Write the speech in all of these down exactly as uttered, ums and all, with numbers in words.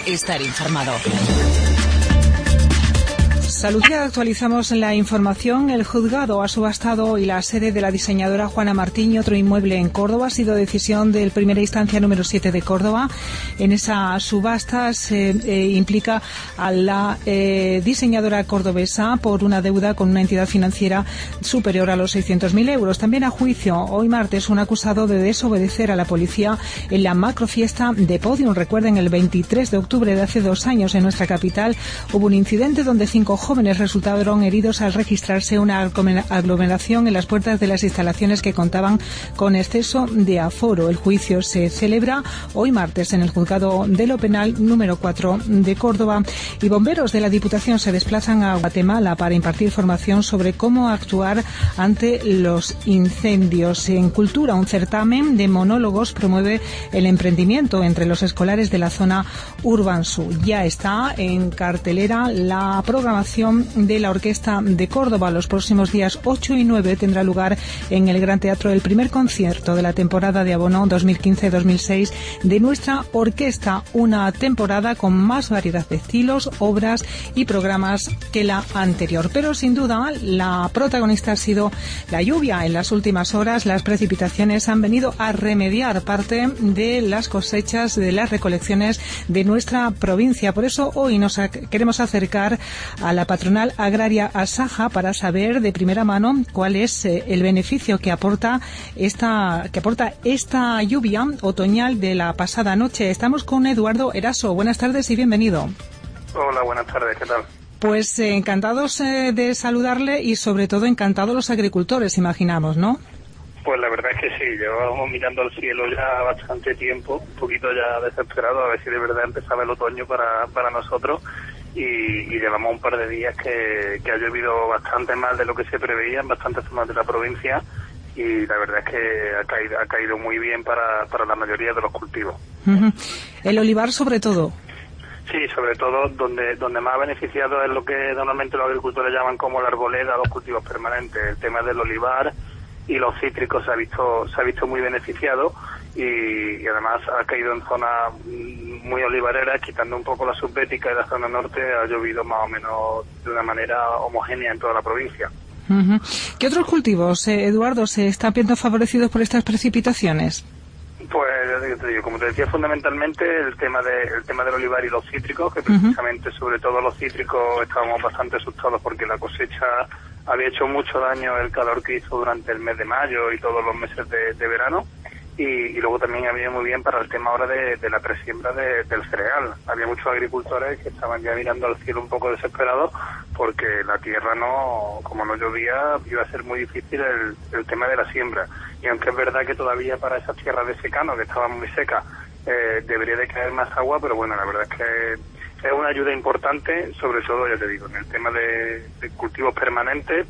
estar informado. Salud. Ya actualizamos la información. El juzgado ha subastado hoy la sede de la diseñadora Juana Martín y otro inmueble en Córdoba. Ha sido decisión del Primera Instancia número siete de Córdoba. En esa subasta se eh, implica a la eh, diseñadora cordobesa por una deuda con una entidad financiera superior a los seiscientos mil euros. También a juicio hoy martes un acusado de desobedecer a la policía en la macrofiesta de Podium. Recuerden, el veintitrés de octubre de hace dos años en nuestra capital hubo un incidente donde cinco jóvenes jóvenes resultaron heridos al registrarse una aglomeración en las puertas de las instalaciones que contaban con exceso de aforo. El juicio se celebra hoy martes en el juzgado de lo penal número cuatro de Córdoba, y bomberos de la Diputación se desplazan a Guatemala para impartir formación sobre cómo actuar ante los incendios. En Cultura, un certamen de monólogos promueve el emprendimiento entre los escolares de la zona Urbansu. Ya está en cartelera la programación de la Orquesta de Córdoba. Los próximos días ocho y nueve tendrá lugar en el Gran Teatro el primer concierto de la temporada de abono dos mil quince dos mil seis de nuestra orquesta, una temporada con más variedad de estilos, obras y programas que la anterior. Pero sin duda la protagonista ha sido la lluvia. En las últimas horas las precipitaciones han venido a remediar parte de las cosechas, de las recolecciones de nuestra provincia. Por eso hoy nos queremos acercar a la patronal agraria Asaja para saber de primera mano cuál es eh, el beneficio que aporta esta que aporta esta lluvia otoñal de la pasada noche. Estamos con Eduardo Eraso. Buenas tardes y bienvenido. Hola, buenas tardes, ¿qué tal? Pues eh, encantados eh, de saludarle y sobre todo encantados los agricultores, imaginamos, ¿no? Pues la verdad es que sí, llevábamos mirando al cielo ya bastante tiempo, un poquito ya desesperado a ver si de verdad empezaba el otoño para, para nosotros. Y, y llevamos un par de días que, que ha llovido bastante más de lo que se preveía en bastantes zonas de la provincia, y la verdad es que ha caído, ha caído muy bien para, para la mayoría de los cultivos. Uh-huh. El olivar sobre todo. Sí, sobre todo donde donde más ha beneficiado es lo que normalmente los agricultores llaman como la arboleda, los cultivos permanentes. El tema del olivar y los cítricos se ha visto se ha visto muy beneficiado, y, y además ha caído en zonas muy olivareras, quitando un poco la subbética y la zona norte. Ha llovido más o menos de una manera homogénea en toda la provincia. Uh-huh. ¿Qué otros cultivos, eh, Eduardo, se están viendo favorecidos por estas precipitaciones? Pues yo te digo, como te decía, fundamentalmente el tema de el tema del olivar y los cítricos, que precisamente uh-huh. sobre todo los cítricos estábamos bastante asustados porque la cosecha había hecho mucho daño el calor que hizo durante el mes de mayo y todos los meses de, de verano. Y, y luego también había muy bien para el tema ahora de, de la presiembra de, del cereal. Había muchos agricultores que estaban ya mirando al cielo un poco desesperados porque la tierra no, como no llovía, iba a ser muy difícil el, el tema de la siembra. Y aunque es verdad que todavía para esas tierras de secano, que estaban muy secas, eh, debería de caer más agua, pero bueno, la verdad es que es una ayuda importante, sobre todo, ya te digo, en el tema de, de cultivos permanentes,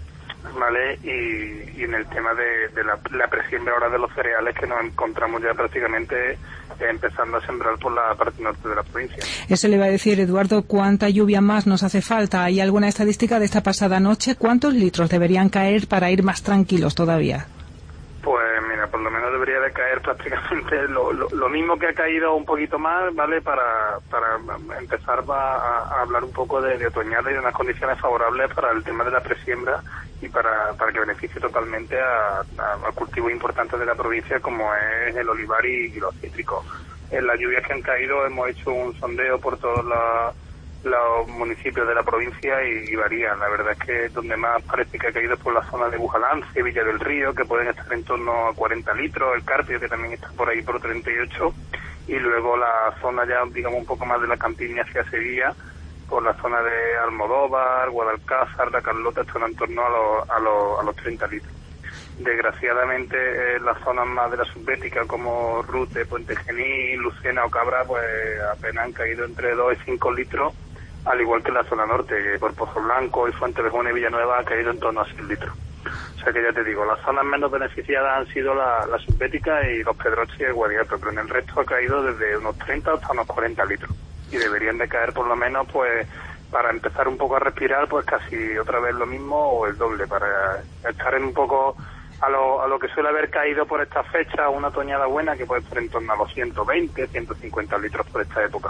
¿vale? Y, y en el tema de, de la, la presiembra ahora de los cereales, que nos encontramos ya prácticamente eh, empezando a sembrar por la parte norte de la provincia. Eso le iba a decir, Eduardo, ¿cuánta lluvia más nos hace falta? ¿Hay alguna estadística de esta pasada noche? ¿Cuántos litros deberían caer para ir más tranquilos todavía? Pues mira, por lo menos debería de caer prácticamente lo, lo, lo mismo que ha caído, un poquito más, ¿vale? Para, para empezar a, a hablar un poco de, de otoñal y de unas condiciones favorables para el tema de la presiembra y para, para que beneficie totalmente a, a, a cultivos importantes de la provincia como es el olivar y, y los cítricos. En las lluvias que han caído hemos hecho un sondeo por todos los, los municipios de la provincia y, y varían. La verdad es que donde más parece que ha caído es por la zona de Bujalance, Villa del Río, que pueden estar en torno a cuarenta litros, el Carpio, que también está por ahí por treinta y ocho, y luego la zona ya, digamos, un poco más de la campiña hacia Sevilla, por la zona de Almodóvar, Guadalcázar, La Carlota, están en torno a los, a los, a los treinta litros. Desgraciadamente, en las zonas más de la subbética, como Rute, Puente Genil, Lucena o Cabra, pues apenas han caído entre dos y cinco litros, al igual que en la zona norte, que por Pozo Blanco y Fuente Bejuna y Villanueva ha caído en torno a seis litros. O sea que ya te digo, las zonas menos beneficiadas han sido la, la subbética y los Pedroches y el Guadiato, pero en el resto ha caído desde unos treinta hasta unos cuarenta litros. Y deberían de caer por lo menos, pues, para empezar un poco a respirar, pues casi otra vez lo mismo o el doble, para estar en un poco a lo, a lo que suele haber caído por esta fecha, una toñada buena que puede estar en torno a los ciento veinte, ciento cincuenta litros por esta época.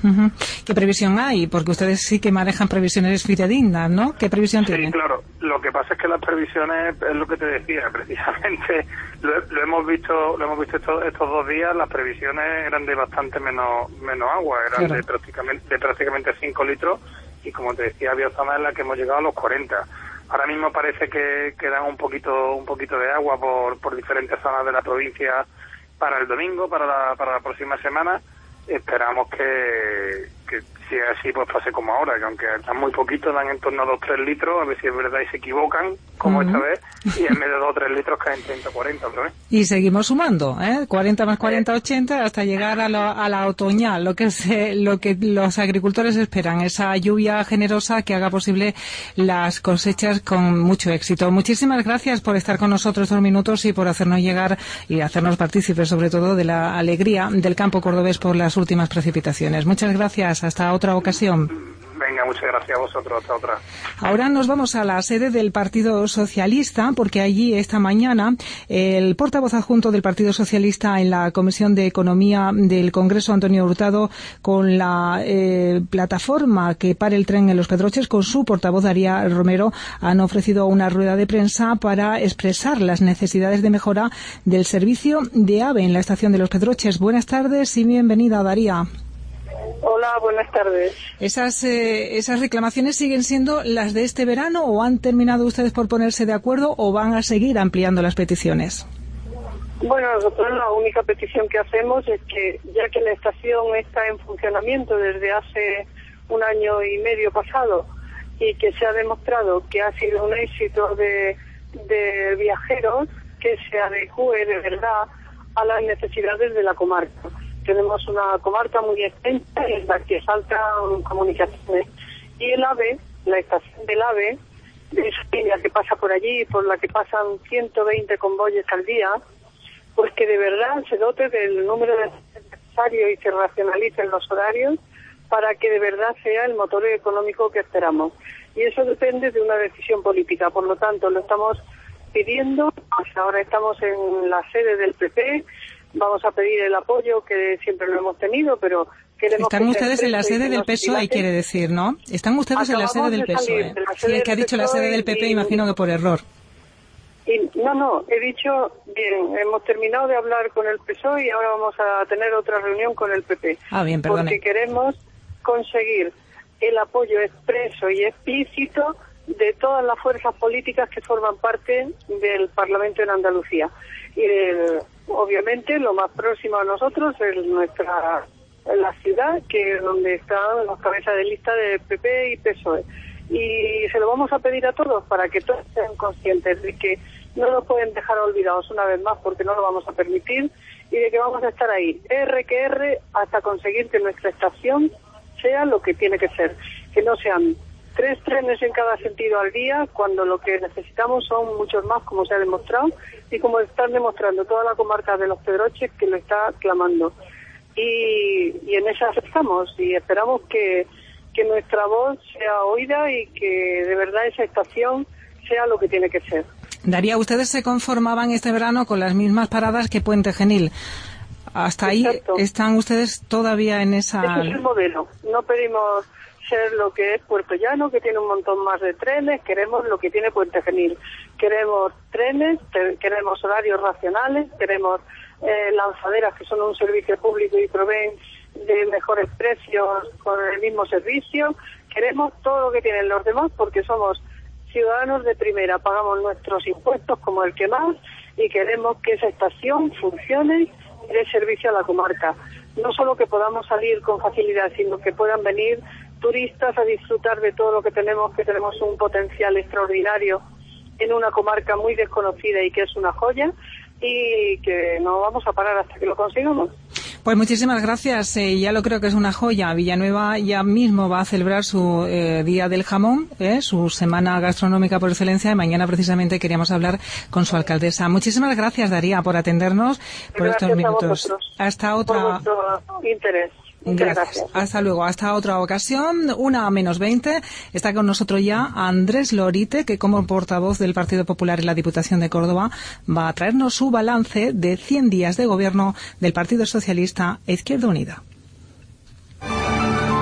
Uh-huh. ¿Qué previsión hay? Porque ustedes sí que manejan previsiones fidedignas, ¿no? ¿Qué previsión sí, tienen? Sí, claro. Lo que pasa es que las previsiones, es lo que te decía, precisamente lo, lo hemos visto lo hemos visto estos, estos dos días, las previsiones eran de bastante menos menos agua, eran claro. de prácticamente de prácticamente cinco litros, y como te decía, había zonas en las que hemos llegado a los cuarenta. Ahora mismo parece que quedan un poquito un poquito de agua por, por diferentes zonas de la provincia para el domingo, para la, para la próxima semana. Esperamos que, que si es así, pues pase como ahora, que aunque dan muy poquito, dan en torno a dos o tres litros, a ver si es verdad y se equivocan, como uh-huh. esta vez, y en vez de dos o tres litros caen treinta o cuarenta otra vez. Y seguimos sumando, ¿eh? cuarenta más cuarenta, ochenta, hasta llegar a, lo, a la otoñal, lo que, se, lo que los agricultores esperan, esa lluvia generosa que haga posible las cosechas con mucho éxito. Muchísimas gracias por estar con nosotros estos minutos y por hacernos llegar y hacernos partícipes, sobre todo, de la alegría del campo cordobés por las últimas precipitaciones. Muchas gracias. Hasta otra ocasión. Venga, muchas gracias a vosotros. Hasta otra. Ahora nos vamos a la sede del Partido Socialista, porque allí esta mañana el portavoz adjunto del Partido Socialista en la Comisión de Economía del Congreso, Antonio Hurtado, con la eh, plataforma que pare el tren en Los Pedroches, con su portavoz Daría Romero, han ofrecido una rueda de prensa para expresar las necesidades de mejora del servicio de AVE en la estación de Los Pedroches. Buenas tardes y bienvenida, Daría. Hola, buenas tardes. ¿Esas, eh, ¿Esas reclamaciones siguen siendo las de este verano o han terminado ustedes por ponerse de acuerdo o van a seguir ampliando las peticiones? Bueno, nosotros la única petición que hacemos es que, ya que la estación está en funcionamiento desde hace un año y medio pasado y que se ha demostrado que ha sido un éxito de, de viajeros, que se adecue de verdad a las necesidades de la comarca. Tenemos una comarca muy extensa en la que faltan comunicaciones. Y el AVE, la estación del AVE, esa línea que pasa por allí, por la que pasan ciento veinte convoyes al día, pues que de verdad se dote del número de necesario y se racionalicen los horarios para que de verdad sea el motor económico que esperamos. Y eso depende de una decisión política. Por lo tanto, lo estamos pidiendo. Pues ahora estamos en la sede del P P. Vamos a pedir el apoyo que siempre lo hemos tenido, pero queremos... Están ustedes en la sede del P S O E, quiere decir, ¿no? Están ustedes en la sede del P S O E. Sí, es que ha dicho la sede del P P, imagino que por error. Y, no, no, he dicho, bien, hemos terminado de hablar con el P S O E y ahora vamos a tener otra reunión con el P P. Ah, bien, perdone. Porque queremos conseguir el apoyo expreso y explícito de todas las fuerzas políticas que forman parte del Parlamento en Andalucía. Y el, obviamente lo más próximo a nosotros es nuestra la ciudad, que es donde están las cabezas de lista de P P y P S O E. Y se lo vamos a pedir a todos para que todos sean conscientes de que no nos pueden dejar olvidados una vez más, porque no lo vamos a permitir, y de que vamos a estar ahí, R que R, hasta conseguir que nuestra estación sea lo que tiene que ser, que no sean tres trenes en cada sentido al día, cuando lo que necesitamos son muchos más, como se ha demostrado, y como están demostrando toda la comarca de Los Pedroches, que lo está clamando. Y, y en esas estamos, y esperamos que, que nuestra voz sea oída y que de verdad esa estación sea lo que tiene que ser. Daría, ustedes se conformaban este verano con las mismas paradas que Puente Genil. Hasta ahí Exacto. Están ustedes todavía en esa... Ese es el modelo. No pedimos ser lo que es Puerto Llano, que tiene un montón más de trenes, queremos lo que tiene Puente Genil. Queremos trenes, te, queremos horarios racionales, queremos eh, lanzaderas que son un servicio público y proveen de mejores precios con el mismo servicio. Queremos todo lo que tienen los demás porque somos ciudadanos de primera, pagamos nuestros impuestos como el que más y queremos que esa estación funcione y dé servicio a la comarca. No solo que podamos salir con facilidad, sino que puedan venir turistas a disfrutar de todo lo que tenemos, que tenemos un potencial extraordinario en una comarca muy desconocida y que es una joya, y que no vamos a parar hasta que lo consigamos. Pues muchísimas gracias. Eh, ya lo creo que es una joya. Villanueva ya mismo va a celebrar su eh, Día del Jamón, eh, su semana gastronómica por excelencia, y mañana precisamente queríamos hablar con su alcaldesa. Muchísimas gracias, Daría, por atendernos por gracias estos minutos. A Hasta otra. Por vuestro interés. Gracias. Gracias. Hasta luego. Hasta otra ocasión. Una a menos veinte. Está con nosotros ya Andrés Lorite, que como portavoz del Partido Popular en la Diputación de Córdoba va a traernos su balance de cien días de gobierno del Partido Socialista e Izquierda Unida.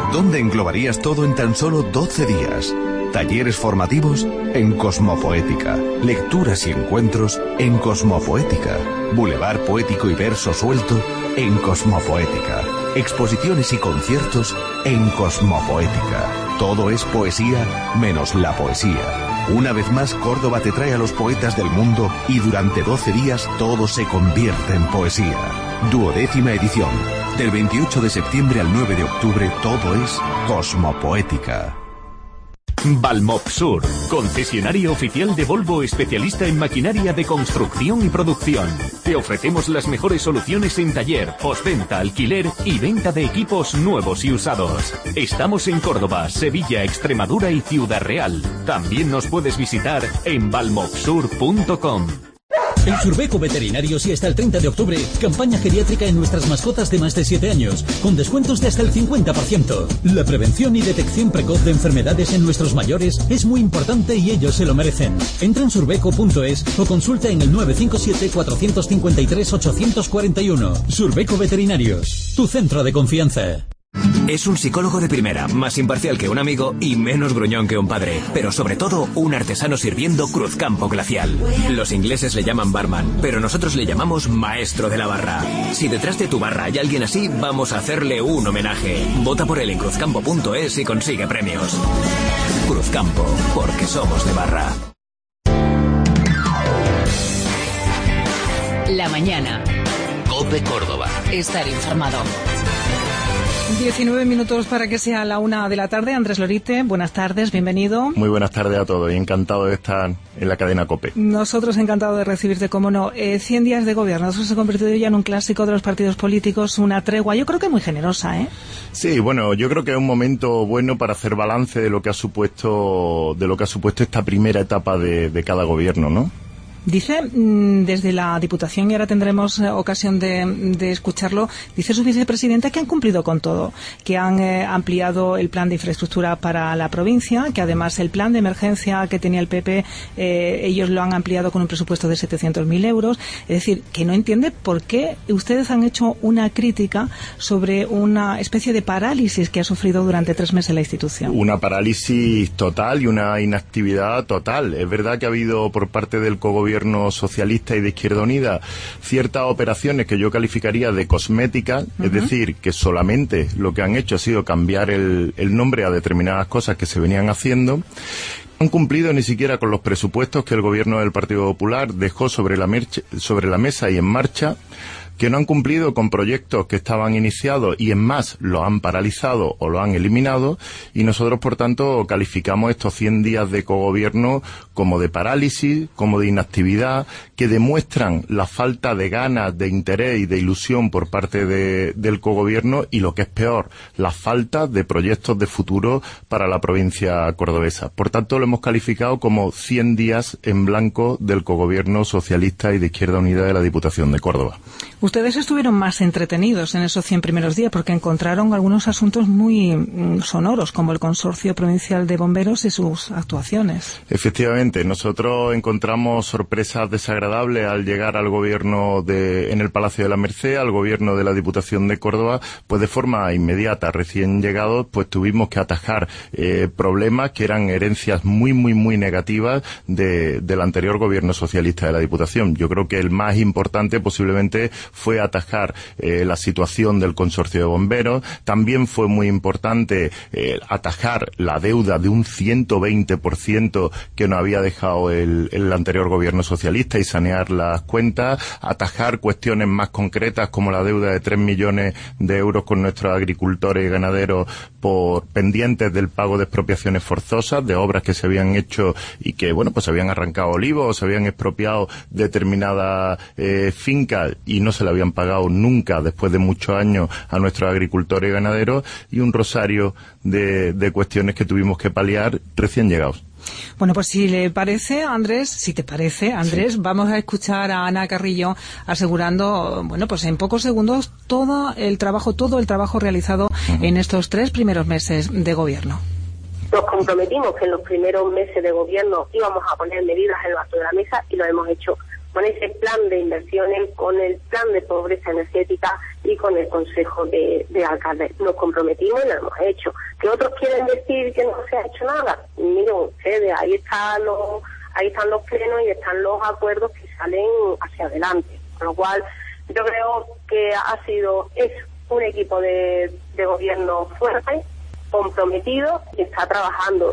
¿Dónde englobarías todo en tan solo doce días? Talleres formativos en Cosmopoética. Lecturas y encuentros en Cosmopoética. Boulevard poético y verso suelto en Cosmopoética. Exposiciones y conciertos en Cosmopoética. Todo es poesía menos la poesía. Una vez más, Córdoba te trae a los poetas del mundo y durante doce días todo se convierte en poesía. Duodécima edición. Del veintiocho de septiembre al nueve de octubre todo es Cosmopoética. Valmopsur, concesionario oficial de Volvo, especialista en maquinaria de construcción y producción. Te ofrecemos las mejores soluciones en taller, postventa, alquiler y venta de equipos nuevos y usados. Estamos en Córdoba, Sevilla, Extremadura y Ciudad Real. También nos puedes visitar en valmopsur punto com. En Surbeco Veterinarios y hasta el treinta de octubre, campaña geriátrica en nuestras mascotas de más de siete años, con descuentos de hasta el cincuenta por ciento. La prevención y detección precoz de enfermedades en nuestros mayores es muy importante y ellos se lo merecen. Entra en surbeco punto es o consulta en el nueve cinco siete, cuatro cinco tres, ocho cuatro uno. Surbeco Veterinarios, tu centro de confianza. Es un psicólogo de primera, más imparcial que un amigo y menos gruñón que un padre. Pero sobre todo, un artesano sirviendo Cruzcampo Glacial. Los ingleses le llaman barman, pero nosotros le llamamos maestro de la barra. Si detrás de tu barra hay alguien así, vamos a hacerle un homenaje. Vota por él en cruzcampo punto es y consigue premios. Cruzcampo, porque somos de barra. La mañana. COPE Córdoba. Estar informado. diecinueve minutos para que sea la una de la tarde. Andrés Lorite, buenas tardes, bienvenido. Muy buenas tardes a todos y encantado de estar en la cadena COPE. Nosotros encantados de recibirte, cómo no. Eh, cien días de gobierno, eso se ha convertido ya en un clásico de los partidos políticos, una tregua, yo creo que muy generosa, ¿eh? Sí, bueno, yo creo que es un momento bueno para hacer balance de lo que ha supuesto, de lo que ha supuesto esta primera etapa de, de cada gobierno, ¿no? Dice desde la Diputación, y ahora tendremos ocasión de, de escucharlo, dice su vicepresidenta que han cumplido con todo, que han eh, ampliado el plan de infraestructura para la provincia, que además el plan de emergencia que tenía el P P, eh, ellos lo han ampliado con un presupuesto de setecientos mil euros. Es decir, que no entiende por qué ustedes han hecho una crítica sobre una especie de parálisis que ha sufrido durante tres meses la institución. Una parálisis total y una inactividad total. Es verdad que ha habido por parte del cogobierno Gobierno socialista y de Izquierda Unida ciertas operaciones que yo calificaría de cosméticas, uh-huh. Es decir, que solamente lo que han hecho ha sido cambiar el, el nombre a determinadas cosas que se venían haciendo. No han cumplido ni siquiera con los presupuestos que el Gobierno del Partido Popular dejó sobre la, merche, sobre la mesa y en marcha, que no han cumplido con proyectos que estaban iniciados y, en más, lo han paralizado o lo han eliminado, y nosotros, por tanto, calificamos estos cien días de cogobierno como de parálisis, como de inactividad, que demuestran la falta de ganas, de interés y de ilusión por parte de, del cogobierno y, lo que es peor, la falta de proyectos de futuro para la provincia cordobesa. Por tanto, lo hemos calificado como cien días en blanco del cogobierno socialista y de Izquierda Unida de la Diputación de Córdoba. Ustedes estuvieron más entretenidos en esos cien primeros días porque encontraron algunos asuntos muy mm, sonoros, como el Consorcio Provincial de Bomberos y sus actuaciones. Efectivamente, nosotros encontramos sorpresas desagradables al llegar al gobierno de, en el Palacio de la Merced, al gobierno de la Diputación de Córdoba, pues de forma inmediata, recién llegados, pues tuvimos que atajar eh, problemas que eran herencias muy, muy, muy negativas de, del anterior gobierno socialista de la Diputación. Yo creo que el más importante posiblemente fue atajar eh, la situación del consorcio de bomberos. También fue muy importante eh, atajar la deuda de un ciento veinte por ciento que nos había dejado el, el anterior gobierno socialista y sanear las cuentas, atajar cuestiones más concretas como la deuda de tres millones de euros con nuestros agricultores y ganaderos por pendientes del pago de expropiaciones forzosas de obras que se habían hecho y que, bueno, pues se habían arrancado olivos o se habían expropiado determinadas eh, fincas y no se le habían pagado nunca después de muchos años a nuestros agricultores y ganaderos, y un rosario de, de cuestiones que tuvimos que paliar recién llegados. Bueno, pues si le parece, Andrés, si te parece, Andrés, sí. Vamos a escuchar a Ana Carrillo asegurando, bueno, pues en pocos segundos todo el trabajo, todo el trabajo realizado uh-huh. en estos tres primeros meses de gobierno. Nos comprometimos que en los primeros meses de gobierno íbamos a poner medidas en el vaso de la mesa y lo hemos hecho con ese plan de inversiones, con el plan de pobreza energética y con el Consejo de, de Alcaldes. Nos comprometimos y lo hemos hecho. ¿Que otros quieren decir que no se ha hecho nada? Miren ustedes, ahí están los, ahí están los plenos y están los acuerdos que salen hacia adelante. Con lo cual, yo creo que ha sido, es un equipo de, de gobierno fuerte, comprometido y está trabajando.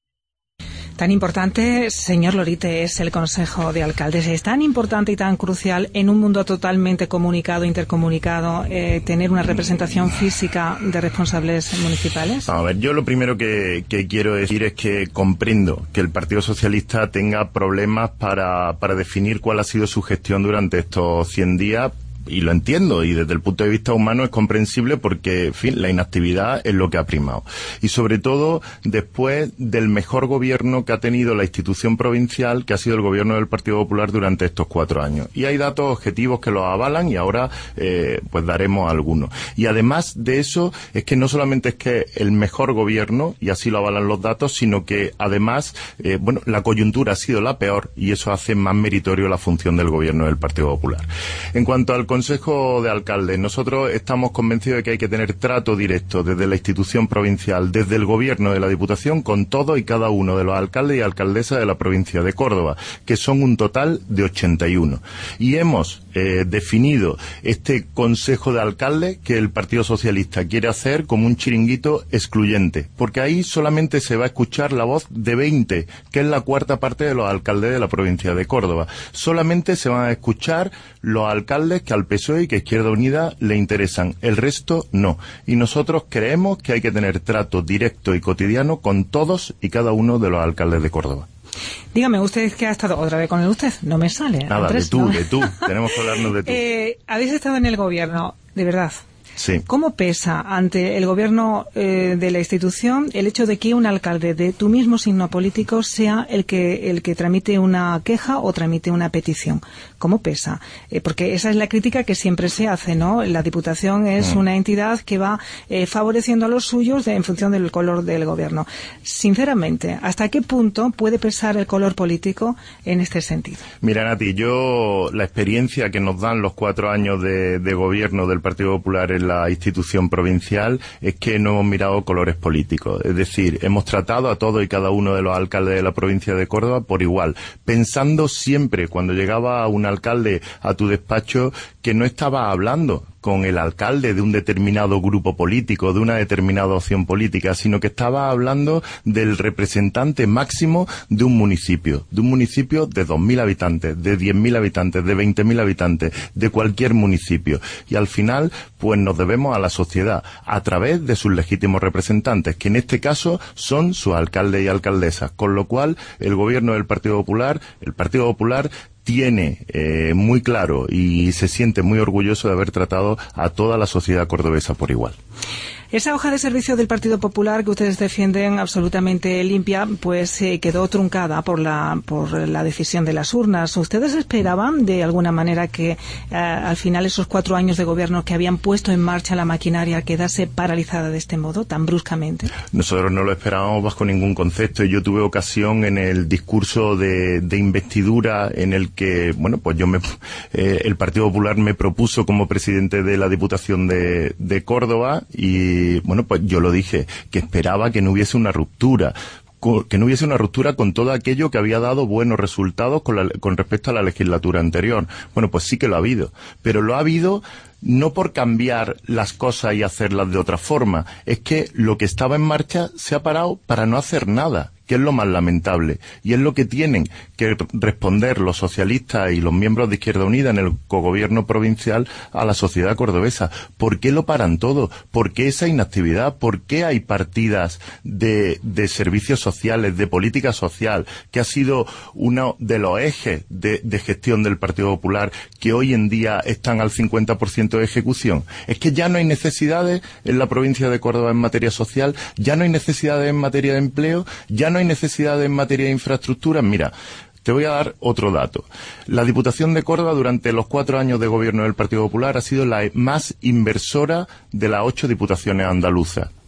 Tan importante, señor Lorite, es el Consejo de Alcaldes. Es tan importante y tan crucial en un mundo totalmente comunicado, intercomunicado, eh, tener una representación física de responsables municipales. A ver, yo lo primero que, que quiero decir es que comprendo que el Partido Socialista tenga problemas para, para definir cuál ha sido su gestión durante estos cien días. Y lo entiendo, y desde el punto de vista humano es comprensible porque, en fin, la inactividad es lo que ha primado. Y sobre todo, después del mejor gobierno que ha tenido la institución provincial, que ha sido el gobierno del Partido Popular durante estos cuatro años. Y hay datos objetivos que los avalan y ahora, eh, pues daremos algunos. Y además de eso, es que no solamente es que el mejor gobierno, y así lo avalan los datos, sino que además, eh, bueno, la coyuntura ha sido la peor y eso hace más meritorio la función del gobierno del Partido Popular. En cuanto al Consejo de Alcaldes, nosotros estamos convencidos de que hay que tener trato directo desde la institución provincial, desde el gobierno de la Diputación, con todos y cada uno de los alcaldes y alcaldesas de la provincia de Córdoba, que son un total de ochenta y uno. Y hemos eh, definido este Consejo de Alcaldes que el Partido Socialista quiere hacer como un chiringuito excluyente, porque ahí solamente se va a escuchar la voz de veinte, que es la cuarta parte de los alcaldes de la provincia de Córdoba. Solamente se van a escuchar los alcaldes que al P S O E y que Izquierda Unida le interesan, el resto no. Y nosotros creemos que hay que tener trato directo y cotidiano con todos y cada uno de los alcaldes de Córdoba. Dígame, usted que ha estado otra vez con el usted, no me sale. Nada, Andrés, de tú, no. de tú, tenemos que hablarnos de tú. Eh, habéis estado en el gobierno, de verdad. Sí. ¿Cómo pesa ante el gobierno eh, de la institución el hecho de que un alcalde de tu mismo signo político sea el que el que tramite una queja o tramite una petición? ¿Cómo pesa? Eh, porque esa es la crítica que siempre se hace, ¿no? La Diputación es mm. una entidad que va eh, favoreciendo a los suyos de, en función del color del gobierno. Sinceramente, ¿hasta qué punto puede pesar el color político en este sentido? Mira, Nati, yo la experiencia que nos dan los cuatro años de, de gobierno del Partido Popular en la institución provincial es que no hemos mirado colores políticos. Es decir, hemos tratado a todos y cada uno de los alcaldes de la provincia de Córdoba por igual, pensando siempre, cuando llegaba un alcalde a tu despacho, que no estaba hablando con el alcalde de un determinado grupo político, de una determinada opción política, sino que estaba hablando del representante máximo de un municipio, de un municipio de dos mil habitantes, de diez mil habitantes, de veinte mil habitantes, de cualquier municipio. Y al final, pues nos debemos a la sociedad a través de sus legítimos representantes, que en este caso son sus alcaldes y alcaldesas. Con lo cual, el gobierno del Partido Popular, el Partido Popular, tiene eh, muy claro y se siente muy orgulloso de haber tratado a toda la sociedad cordobesa por igual. Esa hoja de servicio del Partido Popular que ustedes defienden absolutamente limpia, pues eh, quedó truncada por la por la decisión de las urnas. ¿Ustedes esperaban de alguna manera que eh, al final esos cuatro años de gobierno que habían puesto en marcha la maquinaria quedase paralizada de este modo, tan bruscamente? Nosotros no lo esperábamos bajo ningún concepto y yo tuve ocasión en el discurso de, de investidura en el que, bueno, pues yo me, eh, el Partido Popular me propuso como presidente de la Diputación de, de Córdoba y Y, bueno, pues yo lo dije, que esperaba que no hubiese una ruptura, que no hubiese una ruptura con todo aquello que había dado buenos resultados con, la, con respecto a la legislatura anterior. Bueno, pues sí que lo ha habido, pero lo ha habido no por cambiar las cosas y hacerlas de otra forma, es que lo que estaba en marcha se ha parado para no hacer nada, que es lo más lamentable, y es lo que tienen que responder los socialistas y los miembros de Izquierda Unida en el cogobierno provincial a la sociedad cordobesa. ¿Por qué lo paran todo? ¿Por qué esa inactividad? ¿Por qué hay partidas de, de servicios sociales, de política social, que ha sido uno de los ejes de, de gestión del Partido Popular, que hoy en día están al cincuenta por ciento de ejecución? Es que ya no hay necesidades en la provincia de Córdoba en materia social, ya no hay necesidades en materia de empleo, ya no hay necesidades en materia de infraestructura. Mira, te voy a dar otro dato. La Diputación de Córdoba durante los cuatro años de gobierno del Partido Popular ha sido la más inversora de las ocho diputaciones andaluzas.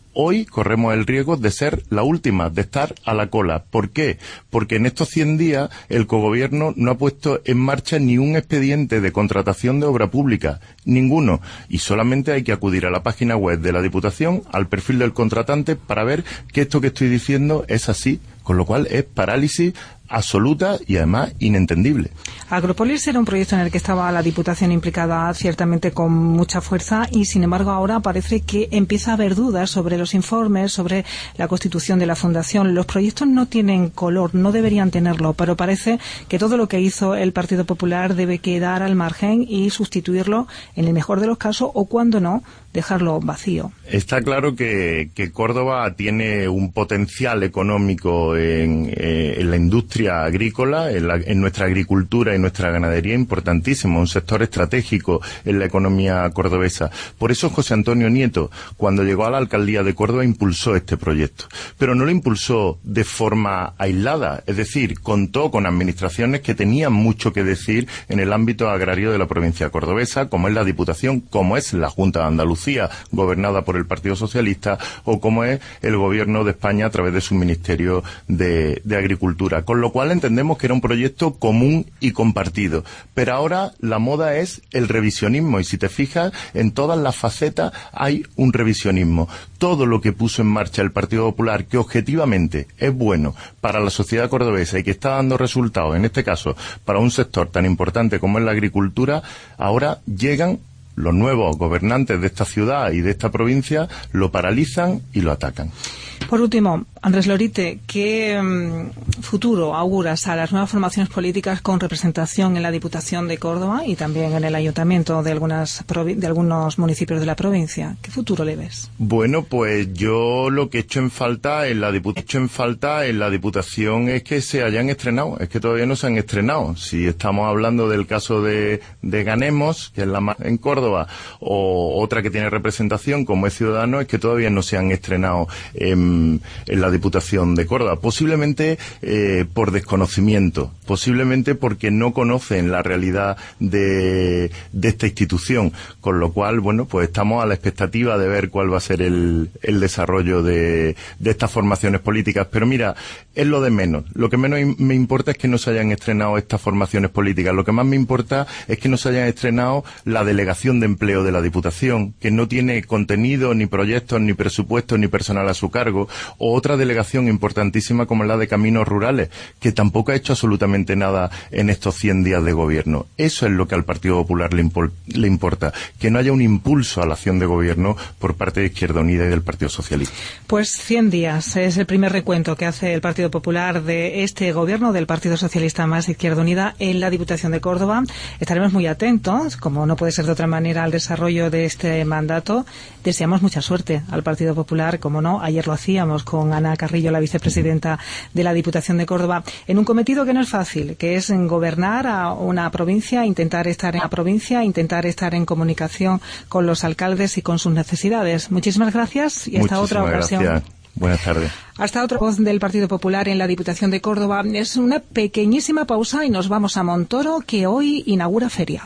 Hoy corremos el riesgo de ser la última, de estar a la cola. ¿Por qué? Porque en estos cien días el cogobierno no ha puesto en marcha ni un expediente de contratación de obra pública, ninguno. Y solamente hay que acudir a la página web de la Diputación, al perfil del contratante, para ver que esto que estoy diciendo es así, con lo cual es parálisis absoluta y además inentendible. Agropolis era un proyecto en el que estaba la Diputación implicada ciertamente con mucha fuerza y sin embargo ahora parece que empieza a haber dudas sobre los informes, sobre la constitución de la Fundación. Los proyectos no tienen color, no deberían tenerlo, pero parece que todo lo que hizo el Partido Popular debe quedar al margen y sustituirlo en el mejor de los casos o cuando no, dejarlo vacío. Está claro que, que Córdoba tiene un potencial económico en, eh, en la industria agrícola, en, la, en nuestra agricultura y nuestra ganadería importantísimo, un sector estratégico en la economía cordobesa. Por eso José Antonio Nieto, cuando llegó a la alcaldía de Córdoba, impulsó este proyecto. Pero no lo impulsó de forma aislada, es decir, contó con administraciones que tenían mucho que decir en el ámbito agrario de la provincia cordobesa, como es la Diputación, como es la Junta de Andalucía, gobernada por el Partido Socialista, o como es el Gobierno de España a través de su Ministerio de, de Agricultura. Con lo cual entendemos que era un proyecto común y compartido. Pero ahora la moda es el revisionismo, y si te fijas, en todas las facetas hay un revisionismo. Todo lo que puso en marcha el Partido Popular, que objetivamente es bueno para la sociedad cordobesa y que está dando resultados, en este caso, para un sector tan importante como es la agricultura, ahora llegan los nuevos gobernantes de esta ciudad y de esta provincia, lo paralizan y lo atacan. Por último, Andrés Lorite, ¿qué um, futuro auguras a las nuevas formaciones políticas con representación en la Diputación de Córdoba y también en el Ayuntamiento de algunas de algunos municipios de la provincia? ¿Qué futuro le ves? Bueno, pues yo lo que he hecho en falta en la, Diput- hecho en falta en la Diputación es que se hayan estrenado, es que todavía no se han estrenado. Si estamos hablando del caso de, de Ganemos, que es la más en Córdoba, o otra que tiene representación como es Ciudadanos, es que todavía no se han estrenado en, en la Diputación de Córdoba, posiblemente eh, por desconocimiento, posiblemente porque no conocen la realidad de, de esta institución, con lo cual, bueno, pues estamos a la expectativa de ver cuál va a ser el, el desarrollo de, de estas formaciones políticas. Pero mira, es lo de menos. Lo que menos me importa es que no se hayan estrenado estas formaciones políticas. Lo que más me importa es que no se hayan estrenado la delegación de empleo de la Diputación, que no tiene contenido, ni proyectos, ni presupuestos, ni personal a su cargo, o otra delegación importantísima como la de Caminos Rurales, que tampoco ha hecho absolutamente nada en estos cien días de gobierno. Eso es lo que al Partido Popular le, impol- le importa, que no haya un impulso a la acción de gobierno por parte de Izquierda Unida y del Partido Socialista. Pues cien días es el primer recuento que hace el Partido Popular de este gobierno del Partido Socialista más Izquierda Unida en la Diputación de Córdoba. Estaremos muy atentos, como no puede ser de otra manera, al desarrollo de este mandato. Deseamos mucha suerte al Partido Popular, como no, ayer lo hacíamos con Ana Carrillo, la vicepresidenta de la Diputación de Córdoba, en un cometido que no es fácil, que es gobernar a una provincia, intentar estar en la provincia, intentar estar en comunicación con los alcaldes y con sus necesidades. Muchísimas gracias y hasta Muchísimas otra ocasión. Gracias. Buenas tardes. Hasta otra voz del Partido Popular en la Diputación de Córdoba. Es una pequeñísima pausa y nos vamos a Montoro, que hoy inaugura feria.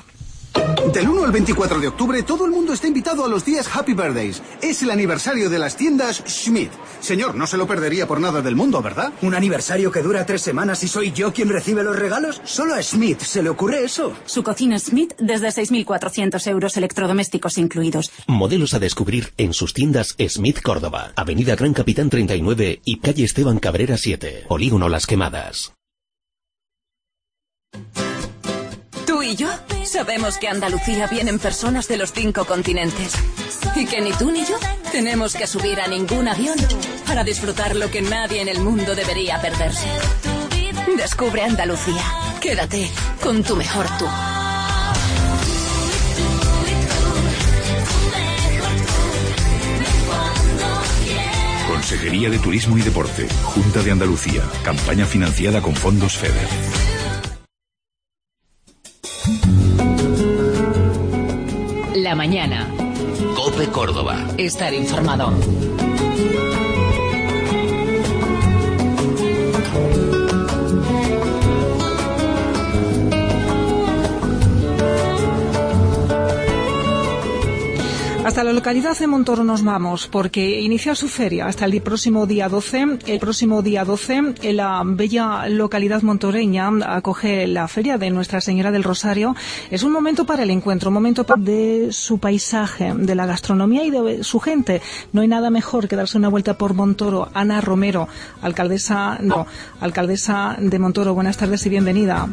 Del uno al veinticuatro de octubre todo el mundo está invitado a los días Happy Birthdays. Es el aniversario de las tiendas Schmidt. Señor, no se lo perdería por nada del mundo, ¿verdad? ¿Un aniversario que dura tres semanas y soy yo quien recibe los regalos? Solo a Schmidt se le ocurre eso. Su cocina Schmidt desde seis mil cuatrocientos euros, electrodomésticos incluidos. Modelos a descubrir en sus tiendas Schmidt Córdoba. Avenida Gran Capitán treinta y nueve y calle Esteban Cabrera siete. Polígono Las Quemadas. Tú y yo sabemos que a Andalucía vienen personas de los cinco continentes y que ni tú ni yo tenemos que subir a ningún avión para disfrutar lo que nadie en el mundo debería perderse. Descubre Andalucía. Quédate con tu mejor tú. Consejería de Turismo y Deporte, Junta de Andalucía, campaña financiada con fondos FEDER. La mañana. COPE Córdoba. Estar informado. Hasta la localidad de Montoro nos vamos, porque inicia su feria hasta el próximo día doce. El próximo día doce, en la bella localidad montoreña, acoge la feria de Nuestra Señora del Rosario. Es un momento para el encuentro, un momento de su paisaje, de la gastronomía y de su gente. No hay nada mejor que darse una vuelta por Montoro. Ana Romero, alcaldesa, no, alcaldesa de Montoro. Buenas tardes y bienvenida.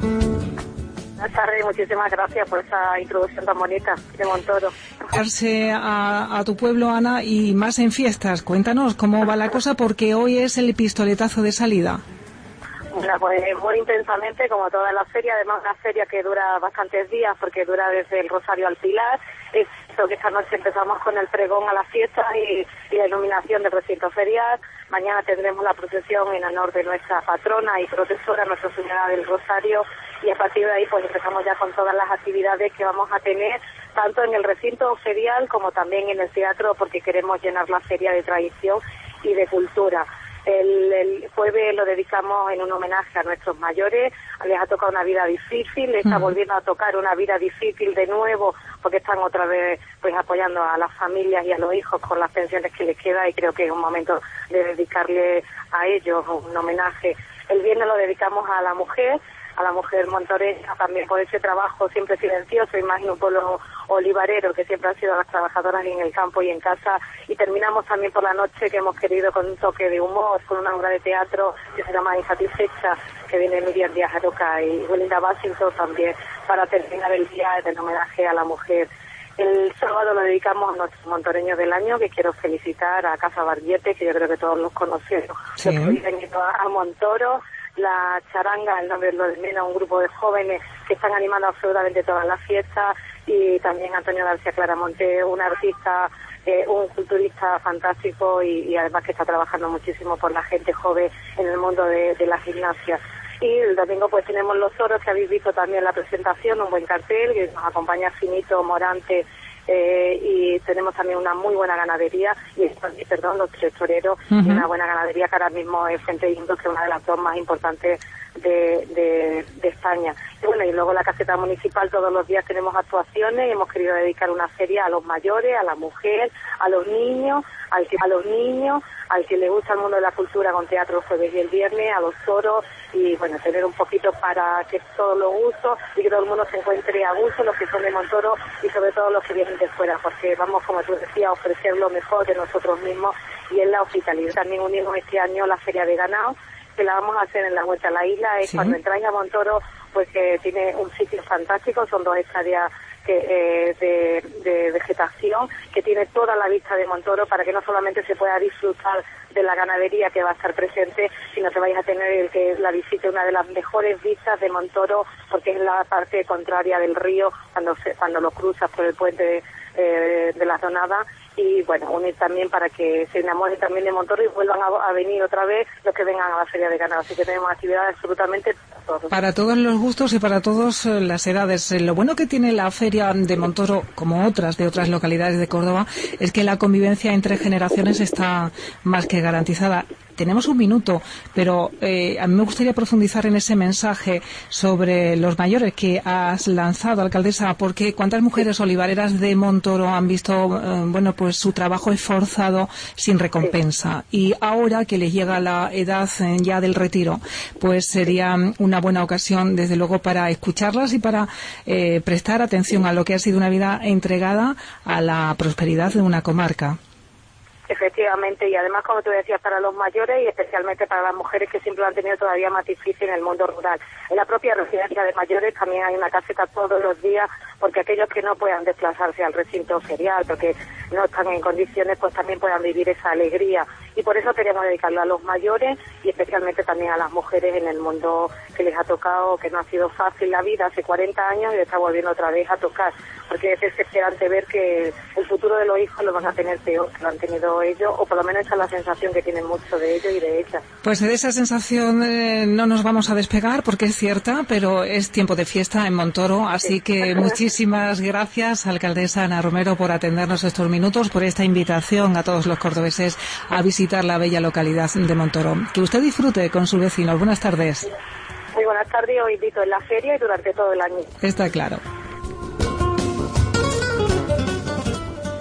Buenas tardes, muchísimas gracias por esa introducción tan bonita de Montoro. Darse a, a tu pueblo, Ana, y más en fiestas. Cuéntanos cómo va la cosa, porque hoy es el pistoletazo de salida. Bueno, pues muy intensamente, como toda la feria, además una feria que dura bastantes días, porque dura desde el Rosario al Pilar. Es eso que esta noche empezamos con el pregón a la fiesta y, y la iluminación del recinto ferial. Mañana tendremos la procesión en honor de nuestra patrona y protectora, Nuestra Señora del Rosario, y a partir de ahí pues empezamos ya con todas las actividades que vamos a tener, tanto en el recinto ferial como también en el teatro, porque queremos llenar la feria de tradición y de cultura. El, el jueves lo dedicamos en un homenaje a nuestros mayores. Les ha tocado una vida difícil, les está volviendo a tocar una vida difícil de nuevo, porque están otra vez pues apoyando a las familias y a los hijos con las pensiones que les queda, y creo que es un momento de dedicarle a ellos un homenaje. El viernes lo dedicamos a la mujer, a la mujer montoreña, también por ese trabajo siempre silencioso, y más en un pueblo olivarero, que siempre han sido las trabajadoras en el campo y en casa. Y terminamos también por la noche, que hemos querido con un toque de humor, con una obra de teatro que se llama Insatisfecha, que viene Miriam Díaz Aroca y Belinda Washington también, para terminar el día en homenaje a la mujer. El sábado lo dedicamos a nuestros montoreños del año, que quiero felicitar a Casa Barriete, que yo creo que todos los conocieron, sí. Los que han ido a Montoro. La charanga, el nombre lo de menos, un grupo de jóvenes que están animando absolutamente todas las fiestas, y también Antonio García Claramonte, un artista, eh, un culturista fantástico, y, y además que está trabajando muchísimo por la gente joven en el mundo de, de la gimnasia. Y el domingo pues tenemos los toros, que habéis visto también la presentación, un buen cartel, que nos acompaña Finito, Morante, Eh, y tenemos también una muy buena ganadería, y perdón, los tres toreros, uh-huh. y una buena ganadería que ahora mismo es Fuente Indos, que es una de las dos más importantes de, de, de España. Y bueno, y luego en la caseta municipal todos los días tenemos actuaciones, y hemos querido dedicar una feria a los mayores, a la mujer, a los niños, al que, a los niños, al que le gusta el mundo de la cultura, con teatro el jueves y el viernes, a los toros, y bueno, tener un poquito para que todos los gustos y que todo el mundo se encuentre a gusto, los que son de Montoro y sobre todo los que vienen de fuera, porque vamos, como tú decías, a ofrecer lo mejor de nosotros mismos, y en la hospitalidad. También unimos este año la Feria de Ganado, que la vamos a hacer en la Vuelta a la Isla. Es, ¿sí?, cuando entráis a Montoro, pues que eh, tiene un sitio fantástico, son dos hectáreas que, eh, de, de vegetación, que tiene toda la vista de Montoro, para que no solamente se pueda disfrutar de la ganadería que va a estar presente, sino que vais a tener el que la visite una de las mejores vistas de Montoro, porque es la parte contraria del río, cuando se, cuando lo cruzas por el puente de, eh, de la Donada. Y bueno, unir también para que se enamoren también de Montoro y vuelvan a, a venir otra vez los que vengan a la Feria de Ganado. Así que tenemos actividades absolutamente para todos. Para todos los gustos y para todas las edades. Lo bueno que tiene la Feria de Montoro, como otras de otras localidades de Córdoba, es que la convivencia entre generaciones está más que garantizada. Tenemos un minuto, pero eh, a mí me gustaría profundizar en ese mensaje sobre los mayores que has lanzado, alcaldesa, porque cuántas mujeres olivareras de Montoro han visto, eh, bueno, pues su trabajo esforzado sin recompensa, y ahora que les llega la edad eh, ya del retiro, pues sería una buena ocasión, desde luego, para escucharlas y para eh, prestar atención a lo que ha sido una vida entregada a la prosperidad de una comarca. Efectivamente, y además, como tú decías, para los mayores y especialmente para las mujeres, que siempre lo han tenido todavía más difícil en el mundo rural. En la propia residencia de mayores también hay una caseta todos los días, porque aquellos que no puedan desplazarse al recinto ferial, porque no están en condiciones, pues también puedan vivir esa alegría. Y por eso queremos dedicarlo a los mayores y especialmente también a las mujeres en el mundo que les ha tocado, que no ha sido fácil la vida hace cuarenta años y está volviendo otra vez a tocar, porque es desesperante ver que el futuro de los hijos lo van a tener peor que lo han tenido ellos, o por lo menos esa es la sensación que tienen mucho de ellos y de ellas. Pues de esa sensación eh, no nos vamos a despegar, porque es cierta, pero es tiempo de fiesta en Montoro, así sí. que muchísimas gracias, alcaldesa Ana Romero, por atendernos estos minutos, por esta invitación a todos los cordobeses a visitar la bella localidad de Montoro. Que usted disfrute con sus vecinos. Buenas tardes. Muy buenas tardes, os invito en la feria y durante todo el año. Está claro.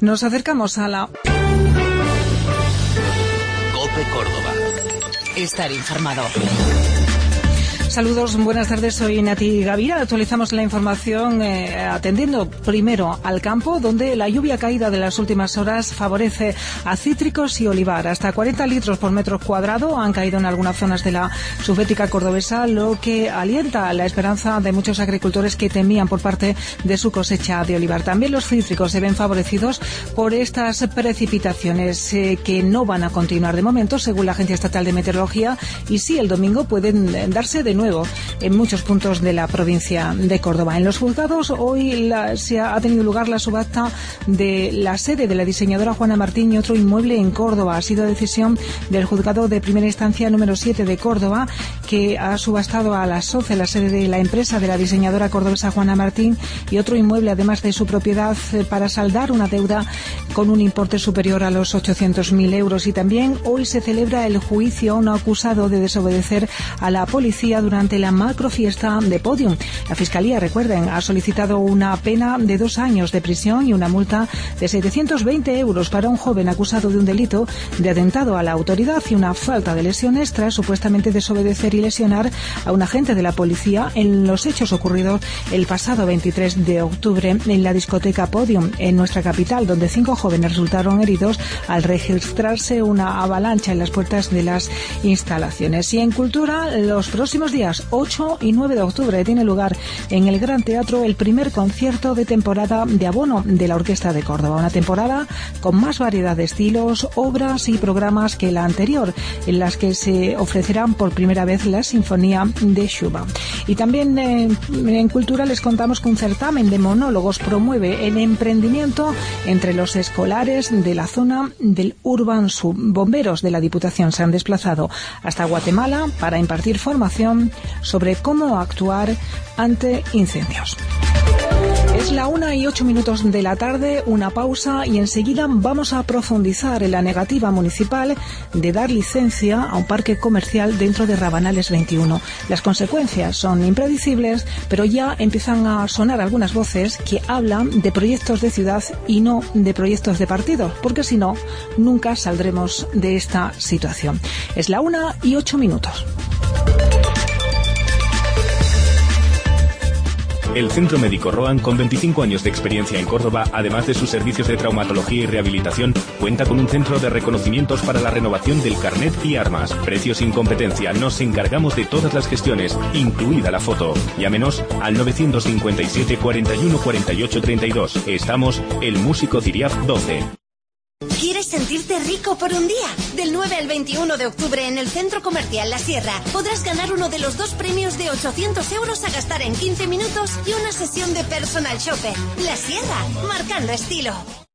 Nos acercamos a la... COPE Córdoba. Estar informado. Saludos, buenas tardes, soy Nati Gavira. Actualizamos la información eh, atendiendo primero al campo, donde la lluvia caída de las últimas horas favorece a cítricos y olivar. Hasta cuarenta litros por metro cuadrado han caído en algunas zonas de la subbética cordobesa, lo que alienta la esperanza de muchos agricultores que temían por parte de su cosecha de olivar. También los cítricos se ven favorecidos por estas precipitaciones eh, que no van a continuar de momento, según la Agencia Estatal de Meteorología, y sí, el domingo pueden darse de nuevo en muchos puntos de la provincia de Córdoba. En los juzgados hoy la, se ha, ha tenido lugar la subasta de la sede de la diseñadora Juana Martín y otro inmueble en Córdoba. Ha sido decisión del juzgado de primera instancia número siete de Córdoba, que ha subastado a la SOCE, la sede de la empresa de la diseñadora cordobesa Juana Martín, y otro inmueble además de su propiedad, para saldar una deuda con un importe superior a los ochocientos mil euros. Y también hoy se celebra el juicio a un acusado de desobedecer a la policía durante la macrofiesta de Podium. La Fiscalía, recuerden, ha solicitado una pena de dos años de prisión y una multa de setecientos veinte euros para un joven acusado de un delito de atentado a la autoridad y una falta de lesiones tras supuestamente desobedecer y lesionar a un agente de la policía en los hechos ocurridos el pasado veintitrés de octubre en la discoteca Podium, en nuestra capital, donde cinco jóvenes resultaron heridos al registrarse una avalancha en las puertas de las instalaciones. Y en cultura, los próximos días ocho y nueve de octubre tiene lugar en el Gran Teatro el primer concierto de temporada de abono de la Orquesta de Córdoba. Una temporada con más variedad de estilos, obras y programas que la anterior, en las que se ofrecerán por primera vez la Sinfonía de Schubert. Y también eh, en cultura les contamos que un certamen de monólogos promueve el emprendimiento entre los escolares de la zona del Urban Sub. Bomberos de la Diputación se han desplazado hasta Guatemala para impartir formación sobre cómo actuar ante incendios. Es la una y ocho minutos de la tarde, una pausa y enseguida vamos a profundizar en la negativa municipal de dar licencia a un parque comercial dentro de Rabanales veintiuno. Las consecuencias son impredecibles, pero ya empiezan a sonar algunas voces que hablan de proyectos de ciudad y no de proyectos de partidos, porque si no, nunca saldremos de esta situación. Es la una y ocho minutos. El Centro Médico Roan, con veinticinco años de experiencia en Córdoba, además de sus servicios de traumatología y rehabilitación, cuenta con un centro de reconocimientos para la renovación del carnet y armas. Precios sin competencia. Nos encargamos de todas las gestiones, incluida la foto. Llámenos al novecientos cincuenta y siete, cuarenta y uno, cuarenta y ocho, treinta y dos. Estamos El Músico Ciriaf doce. ¿Quieres sentirte rico por un día? Del nueve al veintiuno de octubre en el Centro Comercial La Sierra podrás ganar uno de los dos premios de ochocientos euros a gastar en quince minutos y una sesión de personal shopper. La Sierra, marcando estilo.